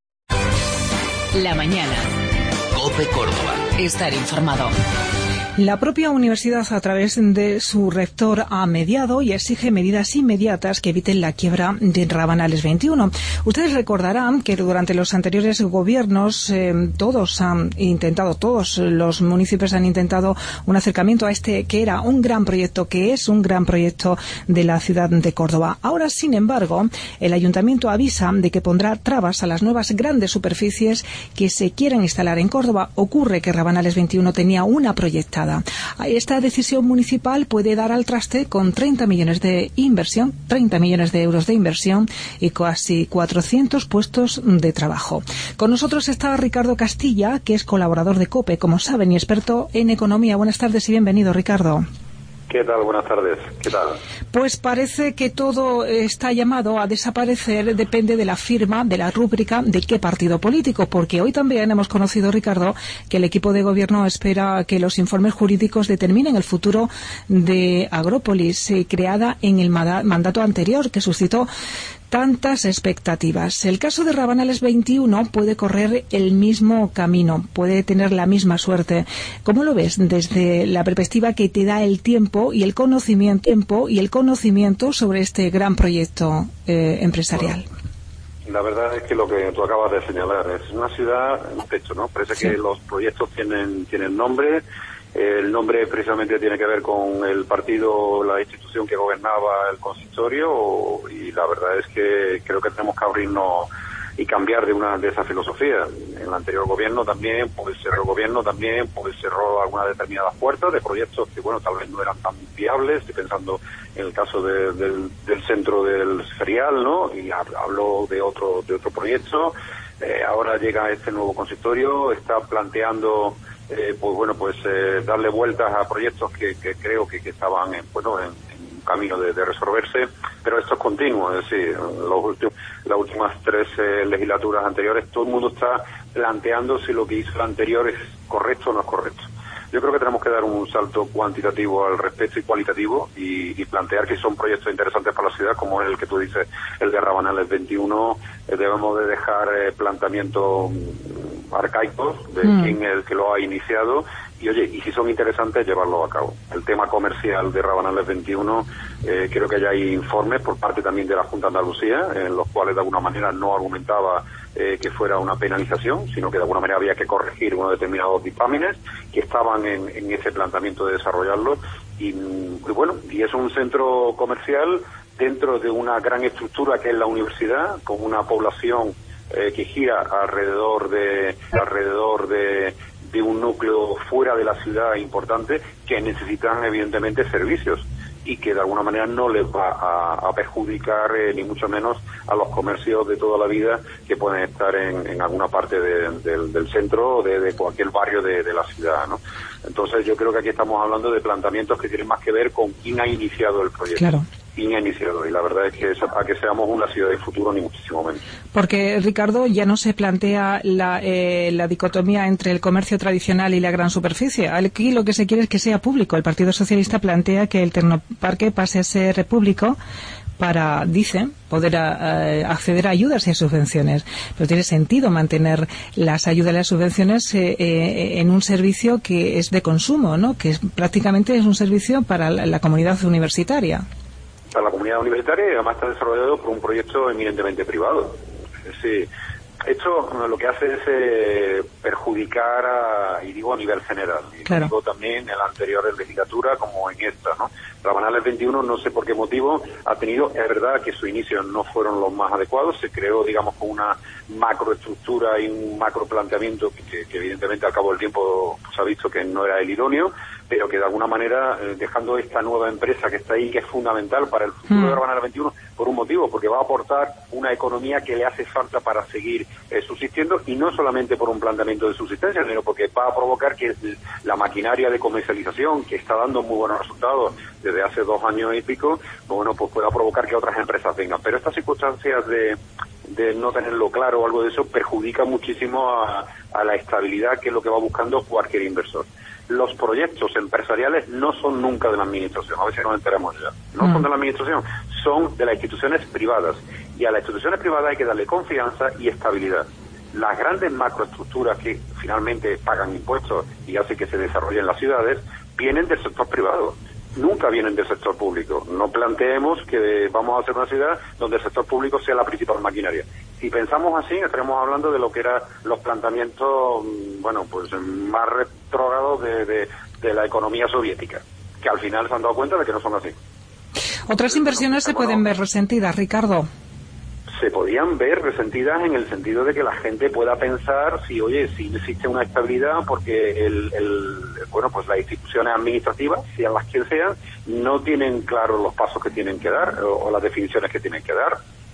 La mañana. COPE Córdoba. Estar informado. La propia universidad, a través de su rector, ha mediado y exige medidas inmediatas que eviten la quiebra de Rabanales veintiuno. Ustedes recordarán que durante los anteriores gobiernos eh, todos han intentado, todos los municipios han intentado un acercamiento a este que era un gran proyecto, que es un gran proyecto de la ciudad de Córdoba. Ahora, sin embargo, el ayuntamiento avisa de que pondrá trabas a las nuevas grandes superficies que se quieren instalar en Córdoba. Ocurre que Rabanales veintiuno tenía una proyectada. Esta decisión municipal puede dar al traste con treinta millones de inversión, treinta millones de euros de inversión y casi cuatrocientos puestos de trabajo. Con nosotros está Ricardo Castilla, que es colaborador de COPE, como saben, y experto en economía. Buenas tardes y bienvenido, Ricardo. ¿Qué tal? Buenas tardes. ¿Qué tal? Pues parece que todo está llamado a desaparecer, depende de la firma, de la rúbrica de qué partido político, porque hoy también hemos conocido, Ricardo, que el equipo de gobierno espera que los informes jurídicos determinen el futuro de Agrópolis, eh, creada en el mandato anterior, que suscitó tantas expectativas. El caso de Rabanales veintiuno puede correr el mismo camino, puede tener la misma suerte. ¿Cómo lo ves desde la perspectiva que te da el tiempo y el conocimiento, tiempo y el conocimiento sobre este gran proyecto eh, empresarial? Bueno, la verdad es que lo que tú acabas de señalar es una ciudad en techo, ¿no? Parece sí. que los proyectos tienen tienen nombre. El nombre precisamente tiene que ver con el partido, la institución que gobernaba el consistorio, y la verdad es que creo que tenemos que abrirnos y cambiar de una de esa filosofía. En el anterior gobierno también, pues cerró el gobierno también, pues cerró algunas determinadas puertas de proyectos que, bueno, tal vez no eran tan viables. Estoy pensando en el caso de, del, del centro del Ferial, ¿no? Y habló de otro, de otro proyecto. Eh, ahora llega este nuevo consistorio, está planteando, eh, pues bueno, pues eh, darle vueltas a proyectos que, que creo que, que estaban en, bueno, en, en un camino de, de resolverse, pero esto es continuo, es decir, los últimos, las últimas tres eh, legislaturas anteriores, todo el mundo está planteando si lo que hizo el anterior es correcto o no es correcto. Yo creo que tenemos que dar un salto cuantitativo al respecto y cualitativo y, y plantear que son proyectos interesantes para la ciudad, como el que tú dices, el de Rabanales veintiuno. Eh, debemos de dejar eh, planteamientos arcaicos de mm. quién es el que lo ha iniciado y, oye, y si son interesantes, llevarlo a cabo. El tema comercial de Rabanales veintiuno, eh, creo que ya hay informes por parte también de la Junta de Andalucía, en los cuales de alguna manera no argumentaba eh, que fuera una penalización, sino que de alguna manera había que corregir unos determinados dictámenes que estaban en, en ese planteamiento de desarrollarlo. Y, y bueno, y es un centro comercial dentro de una gran estructura que es la universidad, con una población eh, que gira alrededor de alrededor de, de un núcleo fuera de la ciudad importante, que necesitan evidentemente servicios y que de alguna manera no les va a, a perjudicar eh, ni mucho menos a los comercios de toda la vida que pueden estar en, en alguna parte de, de, del centro o de, de cualquier barrio de, de la ciudad, ¿no? Entonces yo creo que aquí estamos hablando de planteamientos que tienen más que ver con quién ha iniciado el proyecto. Claro. Quién ha iniciado, y la verdad es que a que seamos una ciudad de futuro ni muchísimo menos. Porque, Ricardo, ya no se plantea la, eh, la dicotomía entre el comercio tradicional y la gran superficie. Aquí lo que se quiere es que sea público. El Partido Socialista plantea que el Tecnoparque pase a ser público para, dicen, poder a, a acceder a ayudas y a subvenciones. Pero tiene sentido mantener las ayudas y las subvenciones eh, eh, en un servicio que es de consumo, ¿no? Que es, prácticamente es un servicio para la, la comunidad universitaria. Para la comunidad universitaria, y además está desarrollado por un proyecto eminentemente privado. Es decir, esto lo que hace es eh, perjudicar, a, y digo a nivel general, y claro. Digo también en la anterior legislatura como en esta, ¿no? Rabanales veintiuno, no sé por qué motivo, ha tenido, es verdad que sus inicios no fueron los más adecuados, se creó, digamos, con una macroestructura y un macro planteamiento que, que, que evidentemente al cabo del tiempo se ha visto que no era el idóneo, pero que de alguna manera, eh, dejando esta nueva empresa que está ahí, que es fundamental para el futuro mm. de Rabanales veintiuno, por un motivo, porque va a aportar una economía que le hace falta para seguir eh, subsistiendo, y no solamente por un planteamiento de subsistencia, sino porque va a provocar que la maquinaria de comercialización, que está dando muy buenos resultados desde hace dos años y pico, bueno, pues pueda provocar que otras empresas vengan. Pero estas circunstancias de, de no tenerlo claro o algo de eso perjudica muchísimo a, a la estabilidad, que es lo que va buscando cualquier inversor. Los proyectos empresariales no son nunca de la administración, a veces nos enteramos ya, no mm. son de la administración, son de las instituciones privadas, y a las instituciones privadas hay que darle confianza y estabilidad. Las grandes macroestructuras que finalmente pagan impuestos y hacen que se desarrollen las ciudades vienen del sector privado, nunca vienen del sector público. No planteemos que vamos a hacer una ciudad donde el sector público sea la principal maquinaria. Si pensamos así, estaremos hablando de lo que eran los planteamientos, bueno, pues más retrógrados de, de, de la economía soviética, que al final se han dado cuenta de que no son así. Otras inversiones se pueden ver resentidas, Ricardo. Se podían ver resentidas en el sentido de que la gente pueda pensar si, oye, si existe una estabilidad, porque el, el bueno, pues las instituciones administrativas, sean las que sean, no tienen claros los pasos que tienen que dar o, o las definiciones que tienen que dar.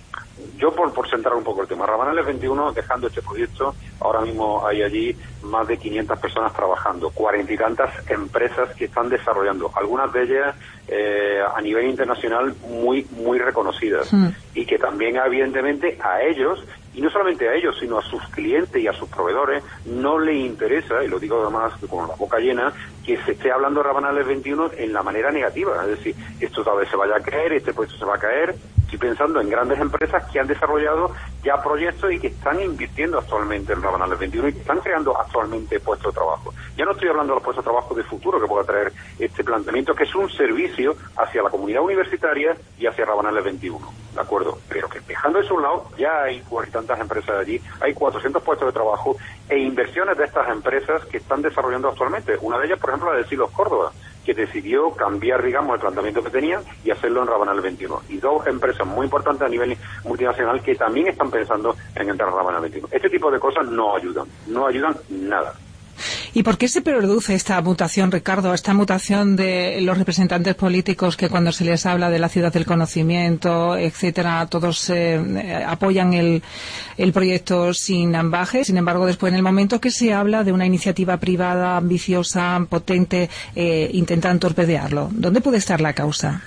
Yo, por, por centrar un poco el tema, Rabanales veintiuno, dejando este proyecto, ahora mismo hay allí más de quinientas personas trabajando, cuarenta y tantas empresas que están desarrollando, algunas de ellas eh, a nivel internacional muy muy reconocidas, mm. y que también evidentemente a ellos, y no solamente a ellos, sino a sus clientes y a sus proveedores, no le interesa, y lo digo además con la boca llena, que se esté hablando de Rabanales veintiuno en la manera negativa, es decir, esto tal vez se vaya a caer, este proyecto se va a caer. Estoy pensando en grandes empresas que han desarrollado ya proyectos y que están invirtiendo actualmente en Rabanales veintiuno y que están creando actualmente puestos de trabajo. Ya no estoy hablando de los puestos de trabajo de futuro que pueda traer este planteamiento, que es un servicio hacia la comunidad universitaria y hacia Rabanales veintiuno, ¿de acuerdo? Pero que dejando eso a un lado, ya hay cuarenta y tantas empresas allí, hay cuatrocientos puestos de trabajo e inversiones de estas empresas que están desarrollando actualmente. Una de ellas, por ejemplo, la de Silos Córdoba. que decidió cambiar, digamos, el planteamiento que tenía y hacerlo en Rabanal veintiuno. Y dos empresas muy importantes a nivel multinacional que también están pensando en entrar a Rabanal veintiuno. Este tipo de cosas no ayudan, no ayudan nada. ¿Y por qué se produce esta mutación, Ricardo, esta mutación de los representantes políticos que cuando se les habla de la ciudad del conocimiento, etcétera, todos eh, apoyan el, el proyecto sin ambajes? Sin embargo, después, en el momento que se habla de una iniciativa privada, ambiciosa, potente, eh, intentan torpedearlo. ¿Dónde puede estar la causa?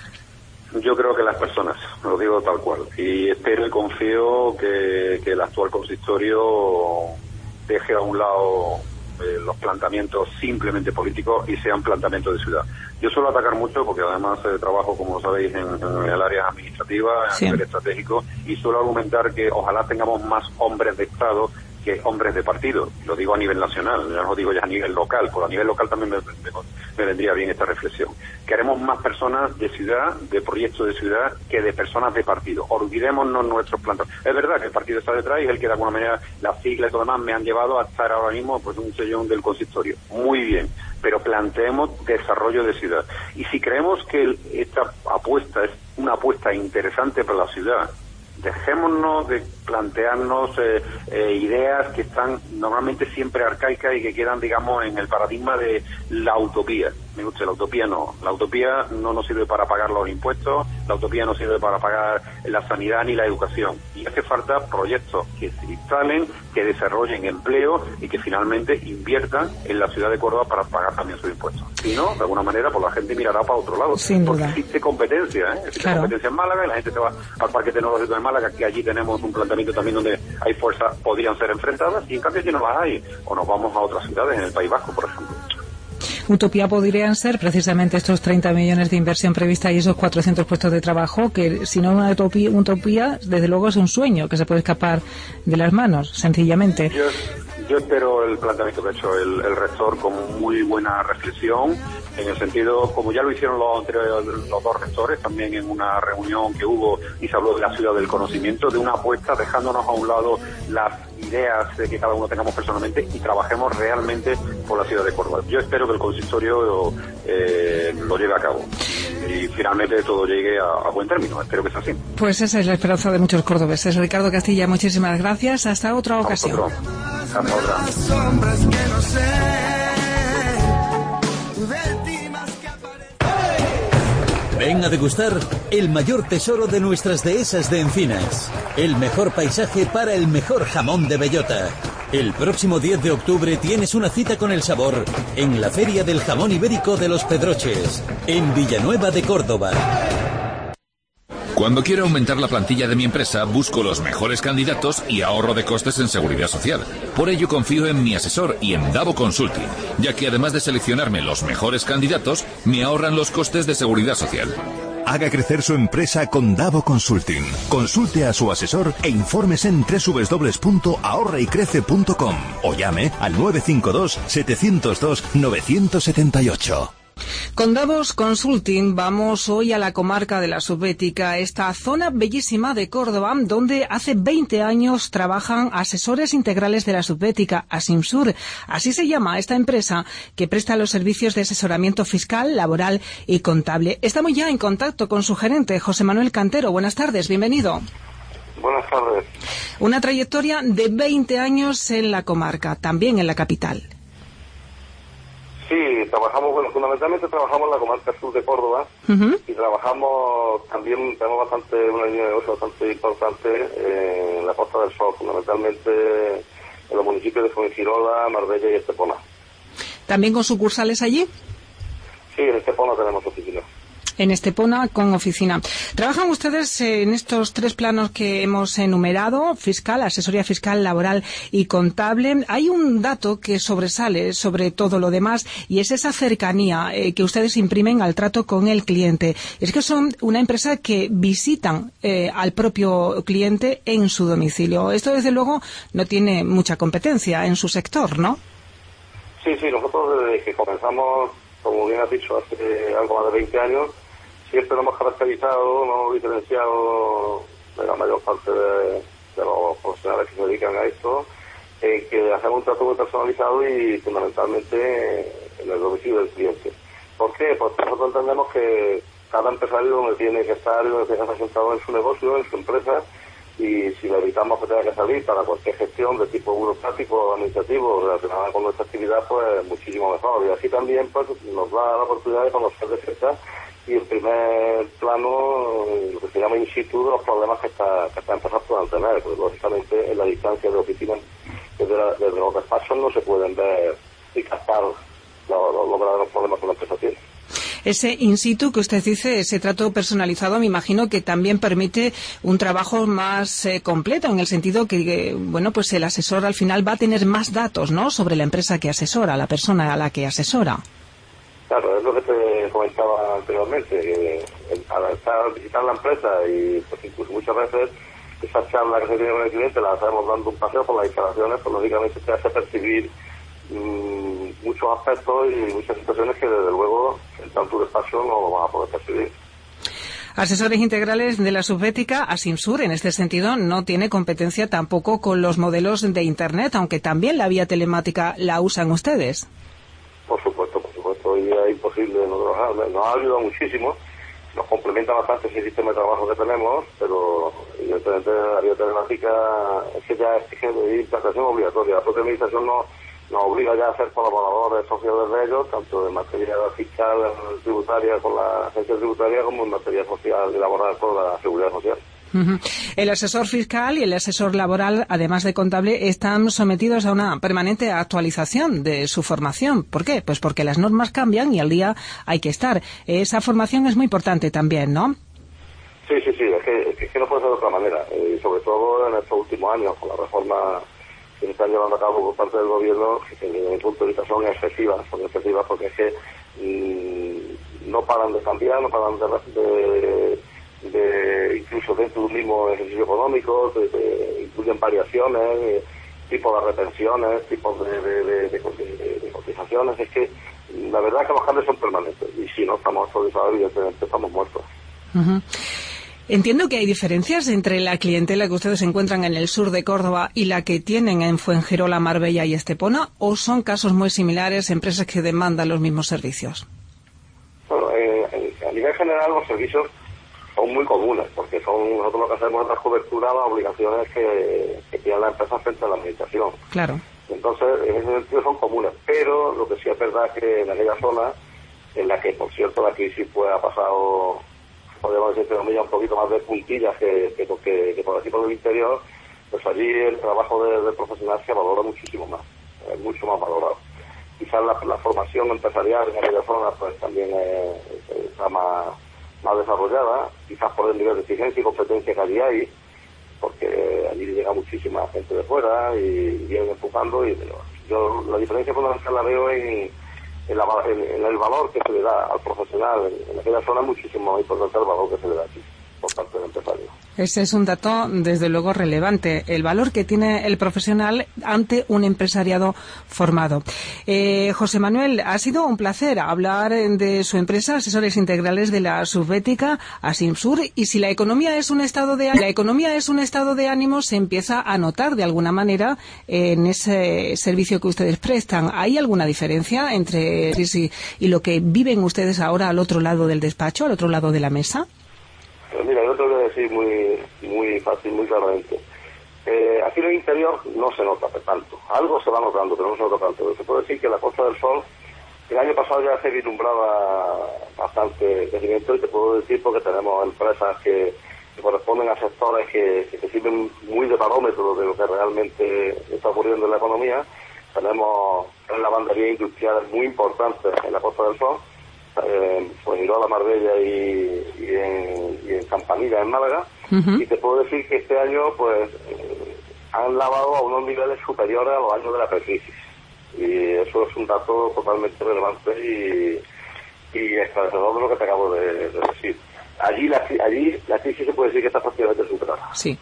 Yo creo que las personas, lo digo tal cual, y espero y confío que, que el actual consistorio deje a un lado eh, los planteamientos simplemente políticos y sean planteamientos de ciudad. Yo suelo atacar mucho porque además eh, trabajo, como sabéis, en, en el área administrativa, a sí. nivel estratégico, y suelo argumentar que ojalá tengamos más hombres de Estado que hombres de partido. Lo digo a nivel nacional, ya no lo digo ya a nivel local, porque a nivel local también me, me, me vendría bien esta reflexión. Queremos más personas de ciudad, de proyectos de ciudad, que de personas de partido. Olvidémonos nuestros planteamientos. Es verdad que el partido está detrás y es el que de alguna manera las siglas y todo demás me han llevado a estar ahora mismo pues un sellón del consistorio. Muy bien, pero planteemos desarrollo de ciudad. Y si creemos que el, esta apuesta es una apuesta interesante para la ciudad, dejémonos de plantearnos eh, eh, ideas que están normalmente siempre arcaicas y que quedan, digamos, en el paradigma de la utopía. Me gusta, la utopía no. La utopía no nos sirve para pagar los impuestos, la utopía no sirve para pagar la sanidad ni la educación. Y hace falta proyectos que se instalen, que desarrollen empleo y que finalmente inviertan en la ciudad de Córdoba para pagar también sus impuestos. Si no, de alguna manera, pues la gente mirará para otro lado. Sin porque duda. existe competencia, ¿eh? Existe claro. competencia en Málaga y la gente se va al Parque Tecnológico de Málaga, que allí tenemos un planteamiento también donde hay fuerzas podrían ser enfrentadas, y en cambio aquí no las hay. O nos vamos a otras ciudades, en el País Vasco, por ejemplo. Utopía podrían ser precisamente estos treinta millones de inversión prevista y esos cuatrocientos puestos de trabajo, que si no una utopía, utopía, desde luego es un sueño que se puede escapar de las manos, sencillamente. Yo, yo espero el planteamiento que ha hecho el, el rector con muy buena reflexión, en el sentido, como ya lo hicieron los, anteriores, los dos rectores, también en una reunión que hubo y se habló de la ciudad del conocimiento, de una apuesta dejándonos a un lado las ideas de que cada uno tengamos personalmente y trabajemos realmente por la ciudad de Córdoba. Yo espero que el consistorio eh, lo lleve a cabo y finalmente todo llegue a, a buen término. Espero que sea así. Pues esa es la esperanza de muchos cordobeses. Ricardo Castilla, muchísimas gracias. Hasta otra ocasión. Hasta otra. Ven a degustar el mayor tesoro de nuestras dehesas de encinas. El mejor paisaje para el mejor jamón de bellota. El próximo diez de octubre tienes una cita con el sabor en la Feria del Jamón Ibérico de los Pedroches, en Villanueva de Córdoba. Cuando quiero aumentar la plantilla de mi empresa, busco los mejores candidatos y ahorro de costes en seguridad social. Por ello confío en mi asesor y en Davo Consulting, ya que además de seleccionarme los mejores candidatos, me ahorran los costes de seguridad social. Haga crecer su empresa con Davo Consulting. Consulte a su asesor e infórmese en doble u doble u doble u punto ahorra y crece punto com o llame al nueve cinco dos, siete cero dos, nueve siete ocho. Con Davos Consulting vamos hoy a la comarca de la Subbética, esta zona bellísima de Córdoba, donde hace veinte años trabajan asesores integrales de la Subbética, Asimsur. Así se llama esta empresa que presta los servicios de asesoramiento fiscal, laboral y contable. Estamos ya en contacto con su gerente, José Manuel Cantero. Buenas tardes, bienvenido. Buenas tardes. Una trayectoria de veinte años en la comarca, también en la capital. Sí, trabajamos, bueno, fundamentalmente trabajamos en la comarca sur de Córdoba uh-huh. y trabajamos también, tenemos bastante, una línea de negocio bastante importante eh, en la Costa del Sol, fundamentalmente en los municipios de Fuengirola, Marbella y Estepona. ¿También con sucursales allí? Sí, en Estepona tenemos oficinas. En Estepona con oficina. ¿Trabajan ustedes en estos tres planos que hemos enumerado? Fiscal, asesoría fiscal, laboral y contable. Hay un dato que sobresale sobre todo lo demás y es esa cercanía eh, que ustedes imprimen al trato con el cliente. Es que son una empresa que visitan eh, al propio cliente en su domicilio. Esto, desde luego, no tiene mucha competencia en su sector, ¿no? Sí, sí. Nosotros desde que comenzamos, como bien has dicho, hace algo más de veinte años, siempre lo hemos caracterizado, lo hemos diferenciado de la mayor parte de, de los profesionales que se dedican a esto, eh, que hacemos un trato muy personalizado y fundamentalmente en el domicilio del cliente. ¿Por qué? Porque nosotros entendemos que cada empresario donde tiene que estar, donde tiene que estar sentado en su negocio, en su empresa, y si le evitamos que tenga que salir para cualquier gestión de tipo burocrático o administrativo relacionada con nuestra actividad, pues muchísimo mejor. Y así también pues nos da la oportunidad de conocer de cerca y en primer plano lo que se llama in situ de los problemas que esta, que esta empresa puedan tener, pues lógicamente en la distancia de oficinas desde, la, desde los despachos no se pueden ver y captar los, los, los verdaderos problemas que la empresa tiene. Ese in situ que usted dice, ese trato personalizado, me imagino que también permite un trabajo más eh, completo, en el sentido que, que, bueno, pues el asesor al final va a tener más datos, ¿no?, sobre la empresa que asesora, la persona a la que asesora. Claro, es lo que te comentaba anteriormente, que al estar visitar la empresa y pues incluso muchas veces esa charla que se tiene con el cliente la hacemos dando un paseo por las instalaciones, pues lógicamente te hace percibir mmm, muchos aspectos y muchas situaciones que desde luego en tanto despacho no lo vas a poder percibir. Asesores integrales de la Subbética, Asimsur, en este sentido, no tiene competencia tampoco con los modelos de Internet, aunque también la vía telemática la usan ustedes. Por supuesto, por supuesto, y es imposible no trabajar. Nos ha ayudado muchísimo, nos complementa bastante ese sistema de trabajo que tenemos, pero evidentemente la vía telemática es que ya exige de implantación obligatoria. La propia administración nos, nos obliga ya a ser colaboradores sociales de ellos, tanto en materia fiscal, tributaria con la agencia tributaria, como en materia social y laboral con la seguridad social. Uh-huh. El asesor fiscal y el asesor laboral, además de contable, están sometidos a una permanente actualización de su formación. ¿Por qué? Pues porque las normas cambian y al día hay que estar. Esa formación es muy importante también, ¿no? Sí, sí, sí, es que, es que no puede ser de otra manera. Y sobre todo en estos últimos años, con la reforma que se están llevando a cabo por parte del gobierno, que desde mi punto de vista son excesivas, son excesivas porque es que mmm, no paran de cambiar, no paran de... de de incluso dentro de un mismo ejercicio económico, de, de, incluyen variaciones, eh, tipos de retenciones, tipos de, de, de, de, de, de cotizaciones. Es que la verdad es que los cambios son permanentes y si no estamos actualizados, evidentemente estamos muertos. Uh-huh. Entiendo que hay diferencias entre la clientela que ustedes encuentran en el sur de Córdoba y la que tienen en Fuengirola, Marbella y Estepona, ¿o son casos muy similares, empresas que demandan los mismos servicios? Bueno, eh, a nivel general los servicios son muy comunes, porque son nosotros lo que hacemos es dar cobertura a las obligaciones que, que tienen las empresas frente a la administración. Claro. Entonces, en ese sentido son comunes, pero lo que sí es verdad es que en aquella zona, en la que, por cierto, la crisis pues ha pasado, podríamos decir, un poquito más de puntillas que, que, que, que por aquí por el interior, pues allí el trabajo de, de profesional se valora muchísimo más, es mucho más valorado. Quizás la, la formación empresarial en aquella zona pues también es, está más... más desarrollada, quizás por el nivel de exigencia y competencia que allí hay, porque allí llega muchísima gente de fuera y vienen empujando, y yo la diferencia fundamental la veo en, en, la, en, en el valor que se le da al profesional. En, en aquella zona muchísimo más importante el valor que se le da aquí por parte del empresario. Ese es un dato, desde luego, relevante, el valor que tiene el profesional ante un empresariado formado. Eh, José Manuel, ha sido un placer hablar de su empresa, Asesores Integrales de la Subbética, Asimsur, y si la economía es un estado de la economía es un estado de ánimo, se empieza a notar de alguna manera en ese servicio que ustedes prestan. ¿Hay alguna diferencia entre y, y lo que viven ustedes ahora al otro lado del despacho, al otro lado de la mesa? Pero mira, yo te voy a decir muy muy fácil, muy claramente. Eh, aquí en el interior no se nota tanto. Algo se va notando, pero no se nota tanto. Se puede decir que la Costa del Sol, el año pasado ya se vislumbraba bastante crecimiento, y te puedo decir porque tenemos empresas que, que corresponden a sectores que, que sirven muy de parómetro de lo que realmente está ocurriendo en la economía. Tenemos en la bandería industrial muy importantes en la Costa del Sol, Eh, pues Irola, Marbella y, y, en, y en Campanilla, en Málaga, uh-huh. Y te puedo decir que este año pues eh, han lavado a unos niveles superiores a los años de la precrisis, y eso es un dato totalmente relevante y, y esclarecedor de lo que te acabo de, de decir. Allí la, allí la crisis se puede decir que está prácticamente superada. Sí.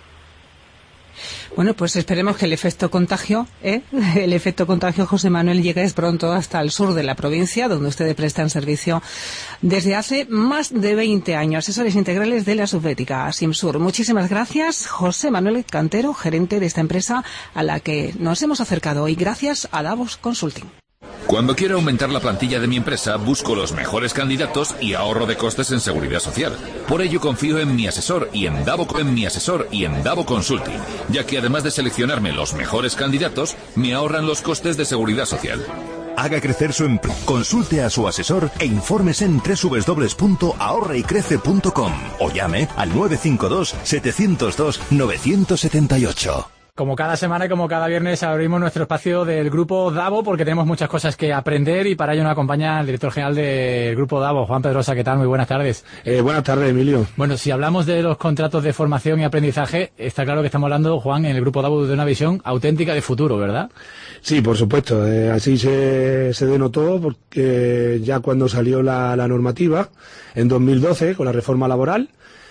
Bueno, pues esperemos que el efecto contagio, ¿eh? el efecto contagio, José Manuel, llegue pronto hasta el sur de la provincia, donde ustedes prestan servicio desde hace más de veinte años. Asesores Integrales de la Subbética, Asimsur. Muchísimas gracias, José Manuel Cantero, gerente de esta empresa a la que nos hemos acercado hoy, gracias a Davos Consulting. Cuando quiero aumentar la plantilla de mi empresa, busco los mejores candidatos y ahorro de costes en seguridad social. Por ello confío en mi asesor y en Davo, en mi asesor y en Davo Consulting, ya que además de seleccionarme los mejores candidatos, me ahorran los costes de seguridad social. Haga crecer su empresa. Consulte a su asesor e infórmese en doble u doble u doble u punto ahorra y crece punto com o llame al nueve cinco dos, siete cero dos, nueve siete ocho. Como cada semana y como cada viernes abrimos nuestro espacio del Grupo Davo porque tenemos muchas cosas que aprender y para ello nos acompaña el director general del Grupo Davo, Juan Pedrosa. ¿Qué tal? Muy buenas tardes. Eh, buenas tardes, Emilio. Bueno, si hablamos de los contratos de formación y aprendizaje, está claro que estamos hablando, Juan, en el Grupo Davo de una visión auténtica de futuro, ¿verdad? Sí, por supuesto. Eh, así se, se denotó porque ya cuando salió la, la normativa, en dos mil doce, con la reforma laboral,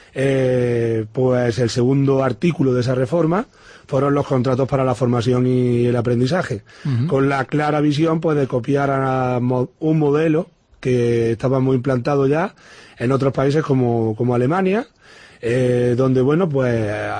eh, pues el segundo artículo de esa reforma fueron los contratos para la formación y el aprendizaje, uh-huh. con la clara visión pues de copiar a un modelo que estaba muy implantado ya en otros países como, como Alemania, eh, donde bueno pues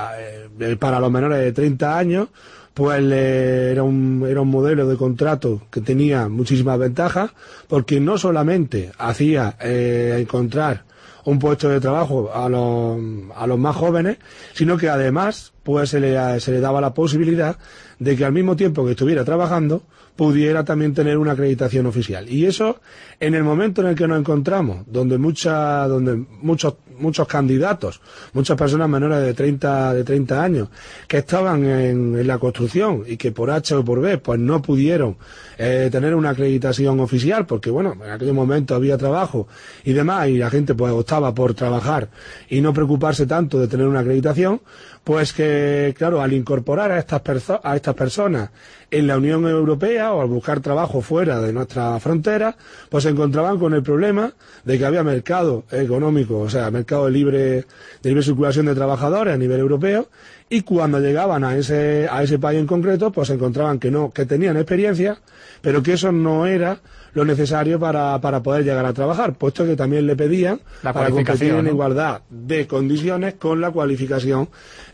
eh, para los menores de treinta años pues eh, era un era un modelo de contrato que tenía muchísimas ventajas porque no solamente hacía eh, encontrar un puesto de trabajo a los, a los más jóvenes, sino que además pues se le, se le daba la posibilidad de que al mismo tiempo que estuviera trabajando pudiera también tener una acreditación oficial. Y eso, en el momento en el que nos encontramos, donde mucha, donde muchos muchos candidatos, muchas personas menores de treinta de treinta años que estaban en, en la construcción y que por H o por B pues no pudieron eh, tener una acreditación oficial porque bueno, en aquel momento había trabajo y demás y la gente pues optaba por trabajar y no preocuparse tanto de tener una acreditación, pues que claro, al incorporar a estas perso- a estas personas en la Unión Europea o al buscar trabajo fuera de nuestra frontera, pues se encontraban con el problema de que había mercado económico, o sea, mercado de libre, de libre circulación de trabajadores a nivel europeo, y cuando llegaban a ese, a ese país en concreto, pues se encontraban que no, que tenían experiencia, pero que eso no era lo necesario para, para poder llegar a trabajar, puesto que también le pedían la para competir en ¿no? igualdad de condiciones con la cualificación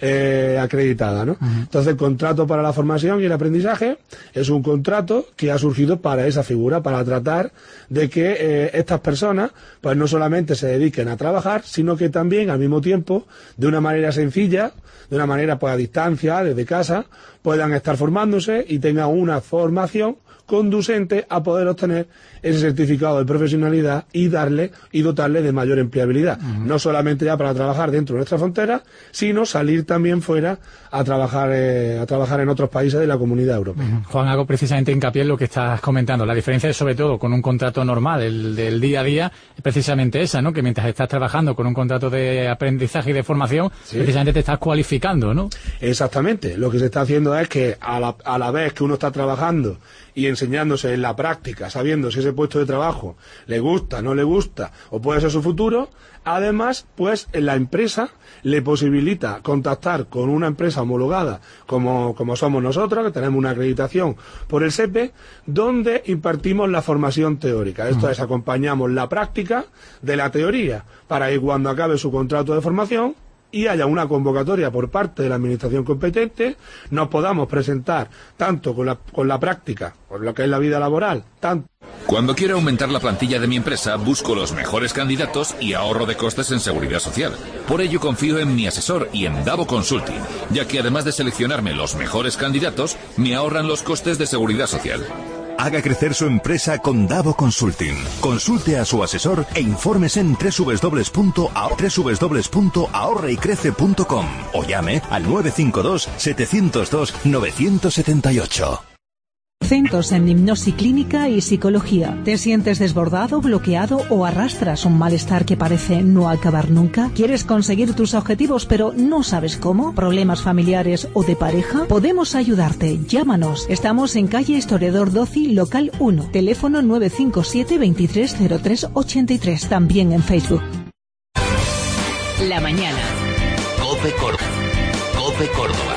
eh, acreditada, ¿no? Uh-huh. Entonces, el contrato para la formación y el aprendizaje es un contrato que ha surgido para esa figura, para tratar de que eh, estas personas, pues no solamente se dediquen a trabajar, sino que también al mismo tiempo, de una manera sencilla, de una manera pues a distancia, desde casa, puedan estar formándose y tengan una formación conducente a poder obtener ese certificado de profesionalidad y darle y dotarle de mayor empleabilidad, uh-huh. no solamente ya para trabajar dentro de nuestra frontera, sino salir también fuera a trabajar eh, a trabajar en otros países de la Comunidad Europea. Uh-huh. Juan, hago precisamente hincapié en lo que estás comentando. La diferencia es sobre todo con un contrato normal, el del día a día, es precisamente esa, ¿no? Que mientras estás trabajando con un contrato de aprendizaje y de formación, ¿sí? precisamente te estás cualificando, ¿no? Exactamente. Lo que se está haciendo es que a la, a la vez que uno está trabajando y enseñándose en la práctica, sabiendo si ese puesto de trabajo le gusta, no le gusta o puede ser su futuro, además, pues la empresa le posibilita contactar con una empresa homologada como, como somos nosotros, que tenemos una acreditación por el S E P E, donde impartimos la formación teórica. Esto es, acompañamos la práctica de la teoría para que cuando acabe su contrato de formación y haya una convocatoria por parte de la administración competente, nos podamos presentar tanto con la, con la práctica, con lo que es la vida laboral, tanto. Cuando quiero aumentar la plantilla de mi empresa, busco los mejores candidatos y ahorro de costes en seguridad social. Por ello confío en mi asesor y en Davo Consulting, ya que además de seleccionarme los mejores candidatos, me ahorran los costes de seguridad social. Haga crecer su empresa con Davo Consulting. Consulte a su asesor e infórmese en doble u doble u doble u punto ahorra y crece punto com o llame al nueve cinco dos, siete cero dos, nueve siete ocho. Centros en hipnosis clínica y psicología. ¿Te sientes desbordado, bloqueado o arrastras un malestar que parece no acabar nunca? ¿Quieres conseguir tus objetivos pero no sabes cómo? ¿Problemas familiares o de pareja? Podemos ayudarte. Llámanos. Estamos en calle Historiador doce, local uno. Teléfono nueve cinco siete, veintitrés cero tres ochenta y tres. También en Facebook. La mañana. COPE Córdoba. COPE Córdoba.